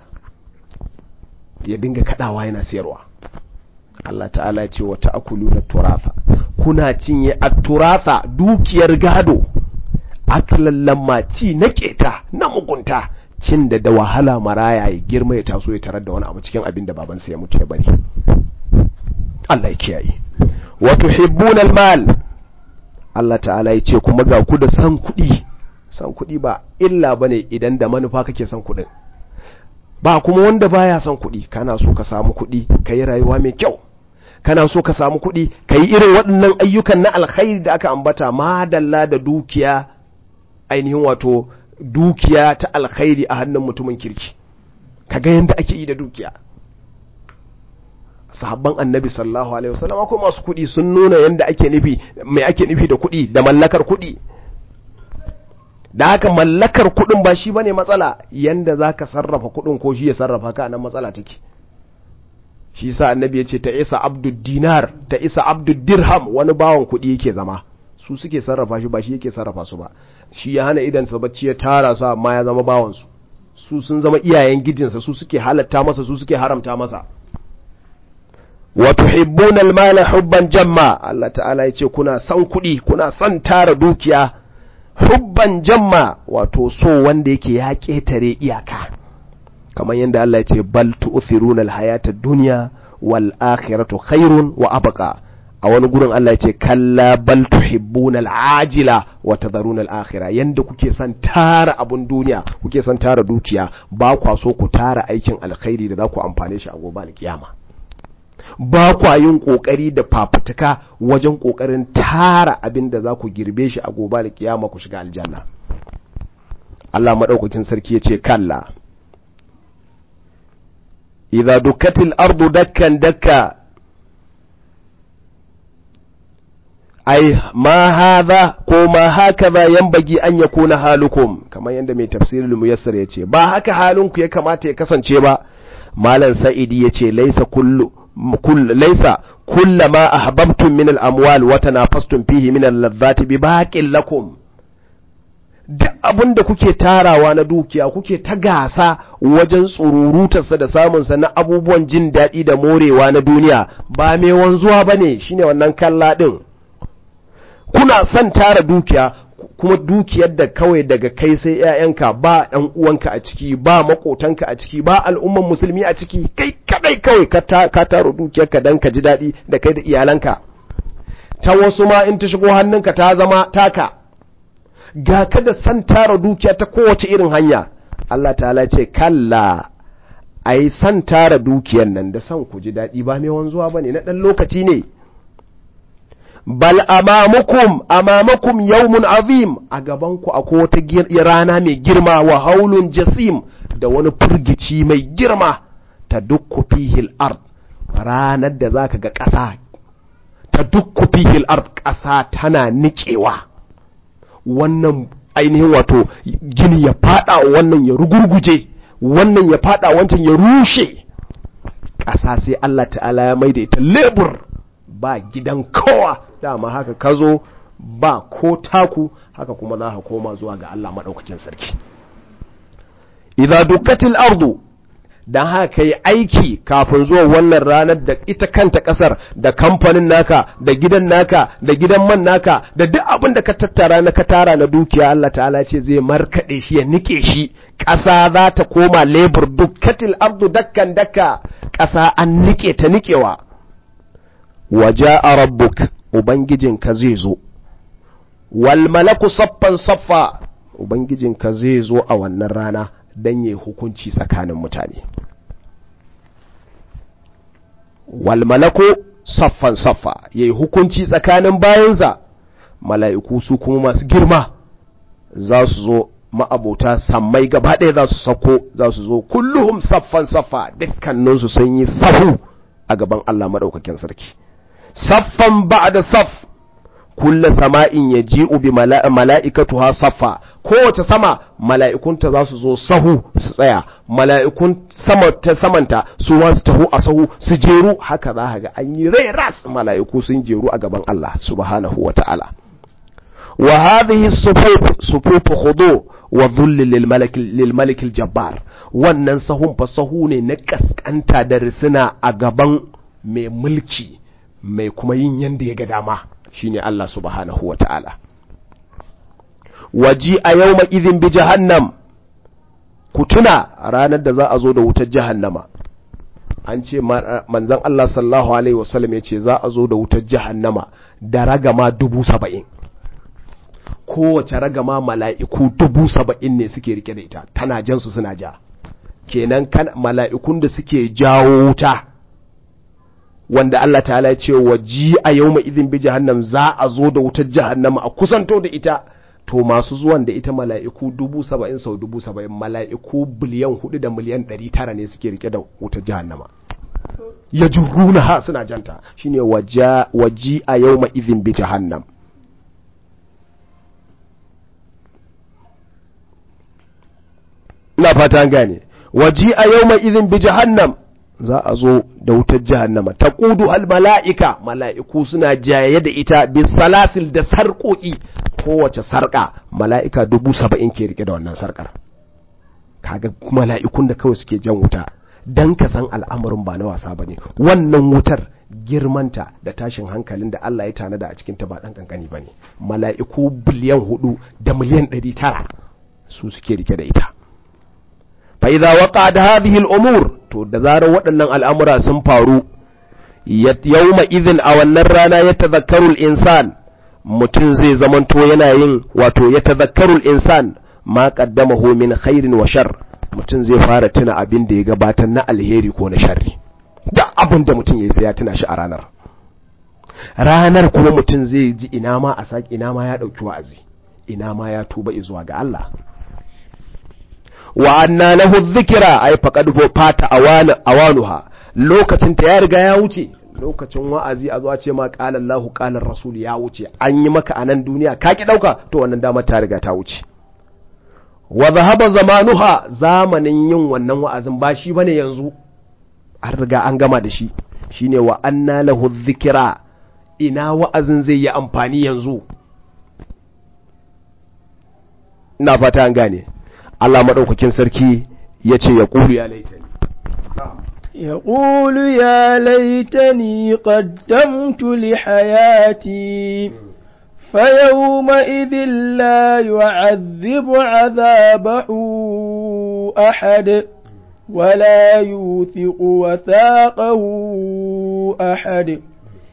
[SPEAKER 1] ya dinga kadawa yana siyarwa. Allah ta'ala ce wa ta'kuluna turatha, kuna cinye at-turatha dukiyar gado, aklan lamma ci na keta na mugunta, cin da da wahala maraya ya girma ya taso ya tarar da wani abu cikin abin da babansa ya mutu ya bari. Allah ya kiyaye. Wa tuhibbuna al-mal, Allah ta'ala ya ce kuma ga ku da san kuɗi. San kuɗi ba illa bane idan da manufa kake san kuɗin, ba kuma wanda baya san kuɗi. Kana so ka samu kuɗi kai rayuwa mai kyau, kana so ka samu kuɗi kai irin waɗannan ayyukan na alkhairi da aka ambata, madalla da dukiya ainihin wato dukiya ta alkhairi a hannun mutumin kirki. Kaga yanda ake yi da dukiya. Sahabban annabi sallallahu alaihi wasallam akwai masu kuɗi sun nuna yanda ake nufi, mai ake nufi da kuɗi da mallakar kuɗi. Da haka mallakar kuɗin ba shi bane matsala, yanda zaka sarrafa kuɗin ko shi ya sarrafa ka, nan matsala take. Shi sa annabi ya ce ta isa abdud dinar, ta isa abdud dirham, wani bawan kuɗi yake zama, su suke sarrafa shi ba shi yake sarrafa su ba. Shi ya hana idan sa bacci ya tara su amma ya zama bawan su, su sun zama iyayen gijinsa, su suke halatta masa, su suke haramta masa. Wa tuhibbuna al-mala hubban jamma, Allah ta'ala ya ce kuna san kuɗi, kuna san tara dukiya hubban jamma, wato so wanda yake ya ketare iyaka, kamar yadda Allah ya ce bal tu'thiruna al-hayata ad-dunya wal akhiratu khairun wa abqa. A wani gurin Allah ya ce kalla bal tuhibbuna al-ajila wa tadharuna al-akhirah, yanda kuke san tara abun duniya, kuke san tara dukiya, ba kwa so ku tara aikin alkhairi da za ku amfane shi a gobe alkiyama. Ba kwa yin kokari da fafutuka wajen kokarin tara abin da za ku girbe shi a gobe alkiyama ku shiga aljanna. Allah madaukakin sarki ya ce kalla idza dukkatil ardu dakkan dakka, ai ma hadha ko ma hakaza yanbagi an yakuna halukum, kamar yanda mai tafsirul muyassar yace ba haka halinku ya kamata ya kasance ba. Malam Sa'idi yace laysa kullu kull laysa kullama ahbabtum min al-amwal wa tanafastum fihi min al-ladhati bi baqin lakum, duk abinda kuke tarawa na dukiya kuke ta gasa wajen tsururutarsa da samunsa na abubuwan jin daɗi da morewa na duniya, ba mai wanzuwa bane. Shine wannan kalla din, kuna son tara dukiya kuma dukiyar da kawai daga kai sai ƴaƴanka, ba ɗan uwanka a ciki, ba makotanka a ciki, ba al'umman musulmi a ciki, kai kadai kawai ka ta, ka taro dukiyarka dan ka ji daɗi da kai da iyalanka, ta wasu ma in ta shigo hannunka ta zama taka. Ga ka da san tara dukiya ta kowace irin hanya. Allah ta'ala ce kalla, ai san tara dukiyar nan da san ku ji daɗi ba mai wanzuwa bane, na ɗan lokaci ne. Bal amamukum amamakum yawmun azim, a gabanku akwai wata rana mai girma, wa haulun jasim, da wani furgici mai girma, ta dukku fihil ard, ranar da zaka ga ƙasa ta dukku fihil ard, ƙasa tana niƙewa, wannan ainihin wato gini ya fada wannan ya rugurguje, wannan ya fada wancan ya rushe. Ƙasa sai Allah ta'ala ya maida ita lebur, ba gidan kowa, dama haka ka zo ba ko taku, haka kuma za ka koma zuwa ga Allah maɗaukakin sarki. Idza dukkatil ardu, dan haka yi aiki kafin zuwa wannan ranar da ita kanta ƙasar da kamfanin naka da gidan naka da gidan man naka da duk abin da ka tattara na ka tara na dukiya, Allah ta'ala ce zai markaɗe shi ya nike shi, ƙasa za ta koma lebur. Dukkatil ardu dakkan dakka, ƙasa an nike ta nikewa. Waja'a rabbuk, ubangijinka zai zo, wal malaku saffan saffa, ubangijinka zai zo a wannan rana dan yayi hukunci tsakanin mutane. Wal malaku saffan saffa, yayi hukunci tsakanin bayansa. Mala'iku su kuma masu girma za su zo, ma'abota sammai gaba ɗaya za su sako, za su zo kulluhum saffan saffa, dukkaninsu sun yi sahu a gaban Allah madaukakin sarki. Saffan ba'da saf, kulla sama'in yaji'u bi mala'ikatuha saffa, kowace sama mala'ikunta za su zo sahu su tsaya, mala'ikun sama ta samanta su ma su taho a sahu su jeru, haka za ga an yi rai ras mala'iku sun jeru a gaban Allah subhanahu wa ta'ala. wa hadhihi sufuf sufuf khudu wa dhull lil malik lil malik al jabbar, wannan sahun fa sahu ne na kaskanta da risina a gaban mai mulki mai kuma yin yanda ya ga dama, shine Allah subhanahu wa ta'ala. waji a yawma idhin bi jahannam, ku tuna ranar da za a zo da wutar jahannama. An ce manzon Allah sallallahu alaihi wasallam yace za a zo da wutar jahannama da ragama dubu saba'in, kowace ragama mala'iku dubu saba'in ne suke rike da ita, tana jan su suna ja. Kenan kan mala'ikun da suke jawo wuta, wanda Allah ta'ala ya ce waji a yawma idhin bi jahannam, za a zo da wutar jahannama a kusanto da ita, to masu zuwan da ita mala'iku dubu saba'in sau dubu saba'in, mala'iku biliyan hudu da miliyan ɗari tara ne suke rike da wutar jahannama, ya jurruna ha suna janta, shine waji a yawma idhin bi jahannam. ina fata gane, waji a yawma idhin bi jahannam, za a zo da wutar jahannama, taqudu al mala'ika, mala'iku suna jaye da ita bis salasil da sarƙoƙi, kowace sarƙa mala'ika dubu saba'in ke rike da wannan sarƙar. Kaga mala'ikun da kawai suke jan wuta, dan ka san al'amarin ba na wasa bane. Wannan wutar girmanta da tashin hankalin da Allah ya tanada a cikin ta ba dan kankani bane. Mala'iku biliyan hudu da miliyan ɗari tara su suke rike da ita. Fa idza waqa'at hadhihi al-umur, to da zarar waɗannan al'amura sun faru, yawma idhin a wannan rana ya tadhakkaru al-insan, mutum zai zamanto yana yin wato ya tadhakkaru al-insan ma qaddamahu min khairin wa shar, mutum zai fara tuna abin da ya gabatar na alheri ko na sharri, da abin da mutum yayi sai ya tuna shi a ranar. Ranar kuma mutum zai ji ina ma a saki, ina ma ya dauki wa'azi, ina ma ya tuba zuwa ga Allah. wa anna lahu dhikra, ay faqad fata awana awanuha, lokacin ta ya riga ya wuce, lokacin wa'azi a zo a ce ma qala Allahu qala Rasul ya wuce, an yi maka anan duniya ka ki dauka, to wannan dama ta riga ta wuce. wa dhahaba zamanuha, zamanin yin wannan wa'azin ba shi bane yanzu, an riga an gama da shi, shine wa anna lahu dhikra, ina wa'azin zai yi amfani yanzu. ina fata an gane. Allah maɗaukakin sarki ya ce ya ƙulu ya laitani.
[SPEAKER 2] Ya ƙulu ya laitani ƙaddamtu li hayati, fayawma idhin la yu'adhibu 'adhabahu ahad, wala yuthiqu wathaqahu ahad.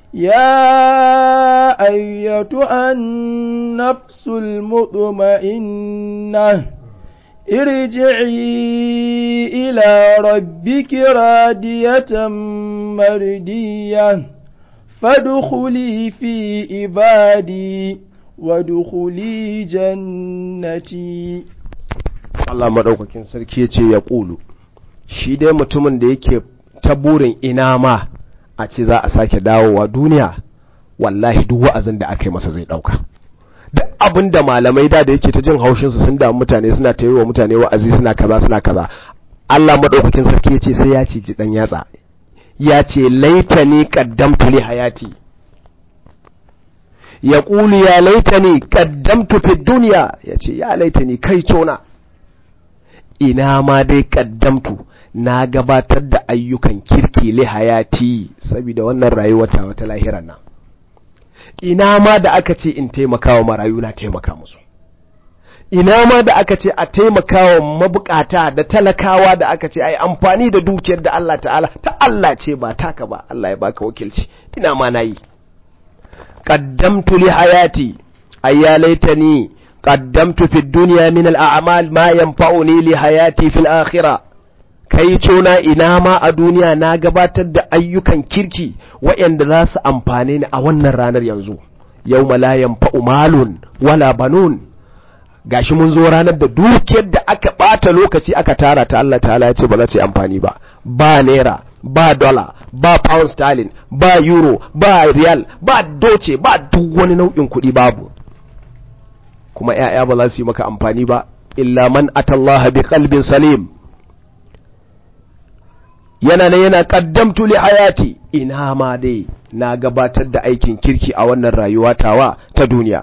[SPEAKER 2] يا أيتها النفس المطمئنة ارجعي إلى ربك راضية مرضية فادخلي في عبادي وادخلي جنتي.
[SPEAKER 1] Allah madaukakin sarki yace ya kulu, shi dai mutumin da yake ta burin ina ma a ce za a sake dawowa duniya, wallahi duk wa'azin da aka yi masa zai dauka. Duk abin da malamai da da yake ta jin haushin su sun damu mutane, suna ta yi wa mutane wa'azi, suna kaza suna kaza, Allah madaukakin sarki yace sai ya ci dan yatsa, ya ce laitani qaddamtu li hayati, ya qulu ya laitani qaddamtu fi dunya, yace ya laitani kai tona, ina ma dai qaddamtu, na gabatar da ayyukan kirki li hayati, saboda wannan rayuwar ta wata lahiran nan. Ina ma da aka ce in taimakawa marayu na taimaka musu, ina ma da aka ce a taimakawa mabukata da talakawa, da aka ce ai amfani da dukiyar da Allah ta'ala ta Allah ce ba taka ba, Allah ya baka wakilci, ina ma nayi. Qaddamtu li hayati, ayya laitani qaddamtu fi dunya min al-a'mal ma yanfa'uni li hayati fil akhirah. Kai cona ina ma a duniya na gabatar da ayyukan kirki waɗanda za su amfane ni a wannan ranar yanzu. Yawma la yanfa'u malun wala banun, gashi mun zo ranar da dukiyar da aka bata lokaci aka tara ta, Allah ta'ala ya ce ba za ta yi amfani ba, ba naira ba dollar, ba pound sterling, ba euro, ba riyal, ba doce, ba duk wani nau'in kuɗi babu. Kuma ‘ya'ya ba za su yi maka amfani ba, illa man atallaha bi qalbin salim. Yana ne yana qaddamtu li hayati, ina ma dai na gabatar da aikin kirki a wannan rayuwa tawa ta duniya.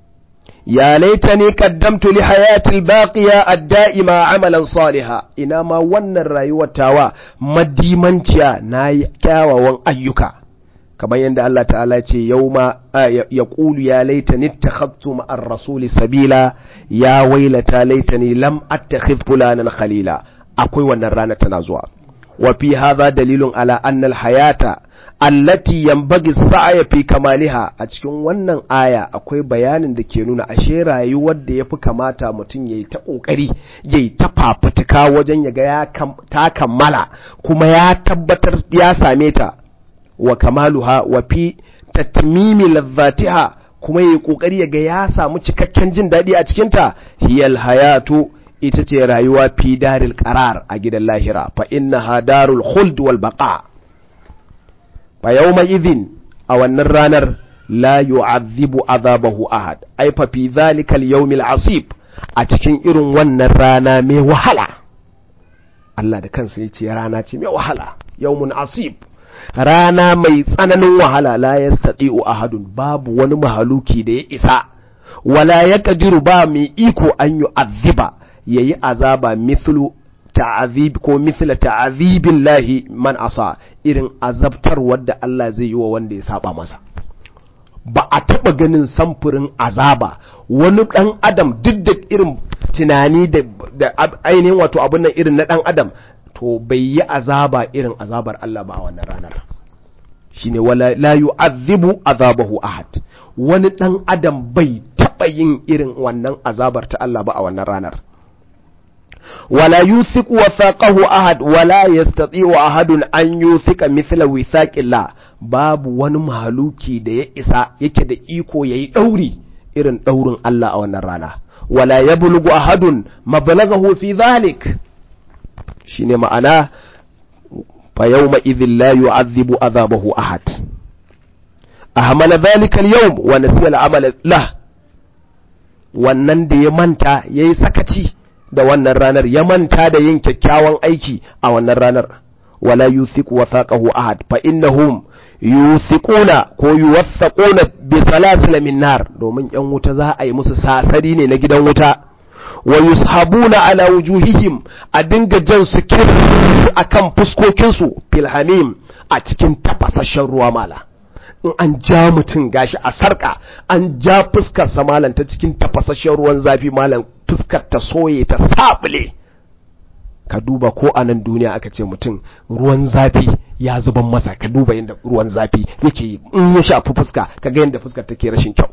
[SPEAKER 1] Ya laitani qaddamtu li hayati albaqiya ad-da'ima amalan saliha, ina ma wannan rayuwar tawa madimanciya nayi kyawawan ayyuka. Kamar yadda Allah ta'ala ce yauma ya qulu ya laitani ittakhadtu ma'ar rasuli sabila ya wailata laitani lam attakhidh fulanan khalila. Akwai wannan rana tana zuwa. Wa fi hadha dalilun ala anna al-hayata allati yanbaghi as-sa'ya fi kamaliha. A cikin wannan aya akwai bayanin da ke nuna ashe rayuwar da yafi kamata mutum yayi ta kokari yayi ta fafutuka wajen yaga ya ta kammala kuma ya tabbatar ya same ta, wa kamaluha wa fi tatmimi ladhatiha, kuma yayi kokari yaga ya samu cikakken jin dadi a cikin ta, hiyal hayatu, ita ce rayuwa fi daril qarar, a gidan lahira, fa innaha darul khuld wal baqa. Fa yawma idhin, a wannan ranar, la yu'adhibu azabahu ahad, ai fa fi dhalika al-yawm al-asib, a cikin irin wannan rana mai wahala. Allah da kansa yace rana ce mai wahala, yawmun asib, rana mai tsananin wahala. La yastati'u ahadun, babu wani mahaluki da ya isa, wala yaqdiru, ba mai iko an yu'adhiba, yayi azaba mithlu ta'azib ko mithla ta'azibillahi man asa, irin azabtar wadda Allah zai yi wa wanda ya saba masa. Ba a taba ganin samfurin azaba wani dan adam duk da irin tunani da, da ainihin wato abun nan irin na dan adam, to bai yi azaba irin azabar Allah ba a wannan ranar. Shine wala la yu'adhibu azabahu ahad, wani dan adam bai taba yin irin wannan azabar ta Allah ba a wannan ranar. ولا يوثق وثاقه أحد ولا يستطيع أحد أن يوثق مثل وثاق الله. باب wani mahaluki da ya isa yake da iko yayi dauri irin daurin Allah a wannan rana. wala yablughu ahadun mablaghahu fi dhalik, shine ma'ana fa yawma idhil la yu'adhibu adhabahu ahad. ahmala dhalika al-yawm wa nasiya al-amal lah, wannan da ya manta yayi sakaci da wannan ranar, ya manta da yin kyakkyawan aiki a wannan ranar. wala yuthiqu wathaqahu ahad fa innahum yuthiquna ko yuwathaquna bi salasil min nar, domin yan wuta za a yi musu sasari ne na gidan wuta. wa yushabuna ala wujuhihim, a dinga jan su kir akan fuskokin su, fil hamim, a cikin tafasashen ruwa mala. in an ja mutum gashi a sarka, an ja fuskar sa malan ta cikin tafasashen ruwan zafi malan, fuskar ta soye ta sabule. Ka duba ko a nan duniya aka ce mutum ruwan zafi ya zuban masa, ka duba yadda ruwan zafi yake in ya shafi fuska, ka ga yadda fuskar take rashin kyau.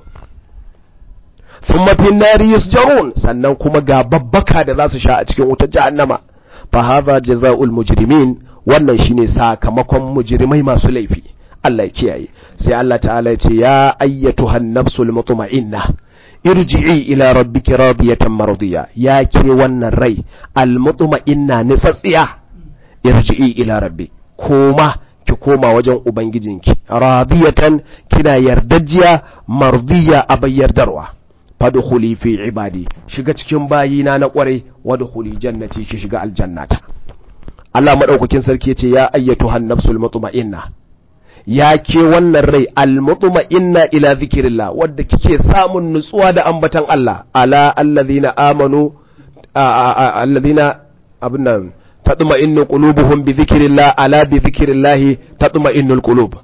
[SPEAKER 1] thumma fin nari yusjarun, sannan kuma ga babbaka da za su sha a cikin wutar jahannama. fa hadha jazaa'ul mujrimin, wannan shine sakamakon mujrimai masu laifi. Allah ya kiyaye. Sai Allah ta'ala ya ce ya ayyatuhan nafsul mutma'inna irji'i ila rabbiki radiyatan mardiya, ya ke wannan rai almutma'inna nitsatsiya, irji'i ila rabbi, koma ki koma wajen ubangijinki, radiyatan, kina yardajiya, mardiya, abayyardarwa. fadkhuli fi ibadi, shiga cikin bayina na kware, wadkhuli jannati, ki shiga aljannata. Allah madaukakin sarki yace ya ayyatuhan nafsul mutma'inna, ya ke wannan rai almutma'inna ila zikrillah, wadda kike samun nutsuwa da ambatan Allah. ala alladhina amanu alladhina abunnan tatma'innu qulubuhum bi zikrillah, ala bi zikrillah tatma'innul qulub.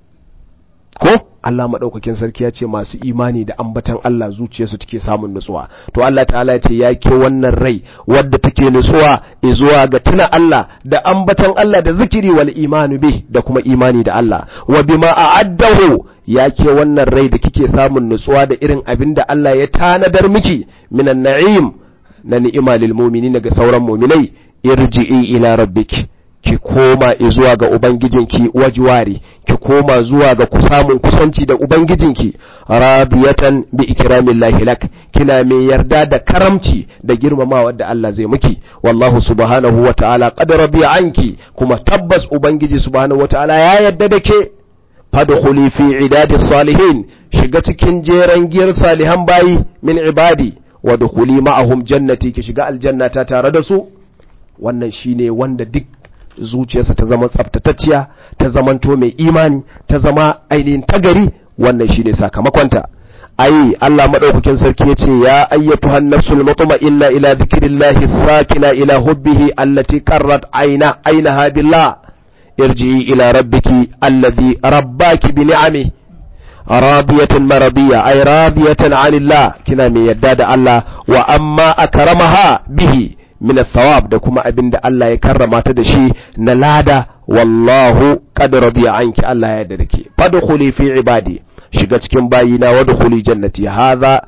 [SPEAKER 1] ko Allah madaukakin sarki ya ce masu imani da ambatan Allah zuciyarsu take samun nutsuwa. To Allah ta'ala ya ce ya ke wannan rai wadda take nutsuwa zuwa ga tuna Allah da ambatan Allah da zikiri wal imanu bih, da kuma imani da Allah. wa bima a'addahu, ya ke wannan rai da kike samun nutsuwa da irin abin da Allah ya tanadar miki minan na'im, na ni'ima lil mu'minin, ga sauran mu'minai. irji'i ila rabbik, ki koma zuwa ga ubangijinki wajwari, ki koma zuwa ga samun kusanci da ubangijinki radiyatan bi ikramillahi lak, kina mai yarda da karamci da girmamawa da Allah zai miki. wallahu subhanahu wataala qad radiya anki, kuma tabbas ubangiji subhanahu wataala ya yarda da ke. fadkhuli fi idadis salihin, shiga cikin jeran giyar salihan bayi min ibadi wa dukhuli ma'ahum jannati, ki shiga aljannata tare da su. wannan shine wanda duk zuciyarsa ta zama tsaftatacciya, ta zamanto mai imani, ta zama ainihin tagari, wannan shine sakamakonta. ai Allah madaukakin sarki yace ya ayyatuhan nafsul mutma'inna ila dhikrillahi sakina ila hubbihi allati qarrat ayna aynaha billah irji'i ila rabbiki alladhi rabbaki bi ni'ami radiyatan maradiyya ay radiyatan 'anillah, kina mai yadda da Allah wa amma akramaha bihi min athawab, da kuma abinda Allah ya karrama ta da shi na lada. wallahu qad radiya anki, Allah ya yarda da ke. fadkhuli fi ibadi, shiga cikin bayina wadkhuli jannati. hadha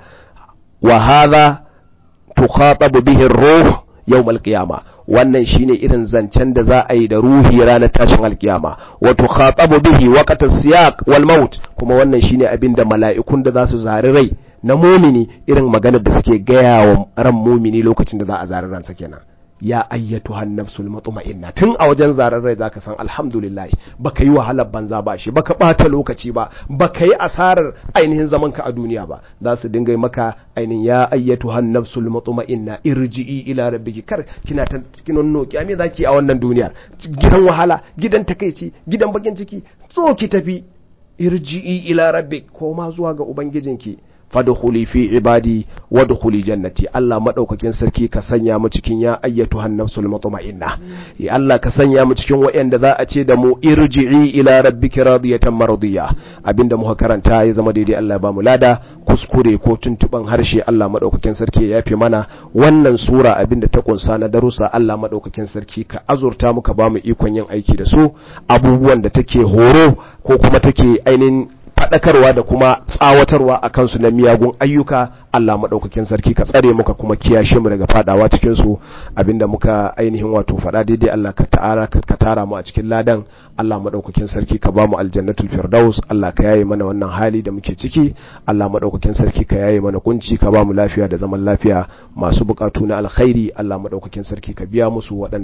[SPEAKER 1] wa hadha tukhatabu bihi ar-ruh yawm al-qiyamah, wannan shine irin zancen da za a yi da ruhi ranar tashin alkiyama. wa tukhatabu bihi waqt as-siyaq wal maut, kuma wannan shine abinda mala'ikun da za su zari rai na mumini, irin maganar da suke gaya wa ran mumini lokacin da za a zari ransa kenan. ya ayyatuhan nafsul mutma'inna, tun a wajen zarar rai zaka san alhamdulillah baka yi wahalar banza ba shi, baka bata lokaci ba, baka yi asarar ainihin zaman ka a duniya ba. za su dinga maka ainihin ya ayyatuhan nafsul mutma'inna irji'i ila rabbiki, kar kina ta cikin noki me zaki a wannan duniya, gidan wahala, gidan takeici, gidan bakin ciki, so ki tafi. irji'i ila rabbik, koma zuwa ga ubangijinki. fadkhuli fi ibadi wadkhuli jannati. Allah madaukakin sarki ka sanya mu cikin ya ayyatuhan nafsul mutma'inna. ya Allah ka sanya mu cikin wayanda za a ce da mu irji'i ila rabbika radiyatan mardiya. abinda muka karanta ya zama daidai Allah ya ba mu lada, kuskure ko tuntuban harshe Allah madaukakin sarki ya yafe mana. wannan sura abinda ta kunsa na darussa Allah madaukakin sarki ka azurta mu, ka ba mu ikon yin aiki da su. abubuwan da take horo ko kuma take ainihin faɗakarwa da kuma tsawatarwa a kansu na miyagun ayyuka, Allah maɗaukakin sarki ka tsare muka kuma kiyashe mu daga fadawa cikin su. abinda muka ainihin wato faɗa daidai Allah ka tara ka tara mu a cikin ladan. Allah maɗaukakin sarki ka ba mu aljannatul firdaus. Allah ka yaye mana wannan hali da muke ciki. Allah maɗaukakin sarki ka yaye mana kunci, ka ba mu lafiya da zaman lafiya. masu bukatu na alkhairi Allah maɗaukakin sarki ka biya musu waɗanda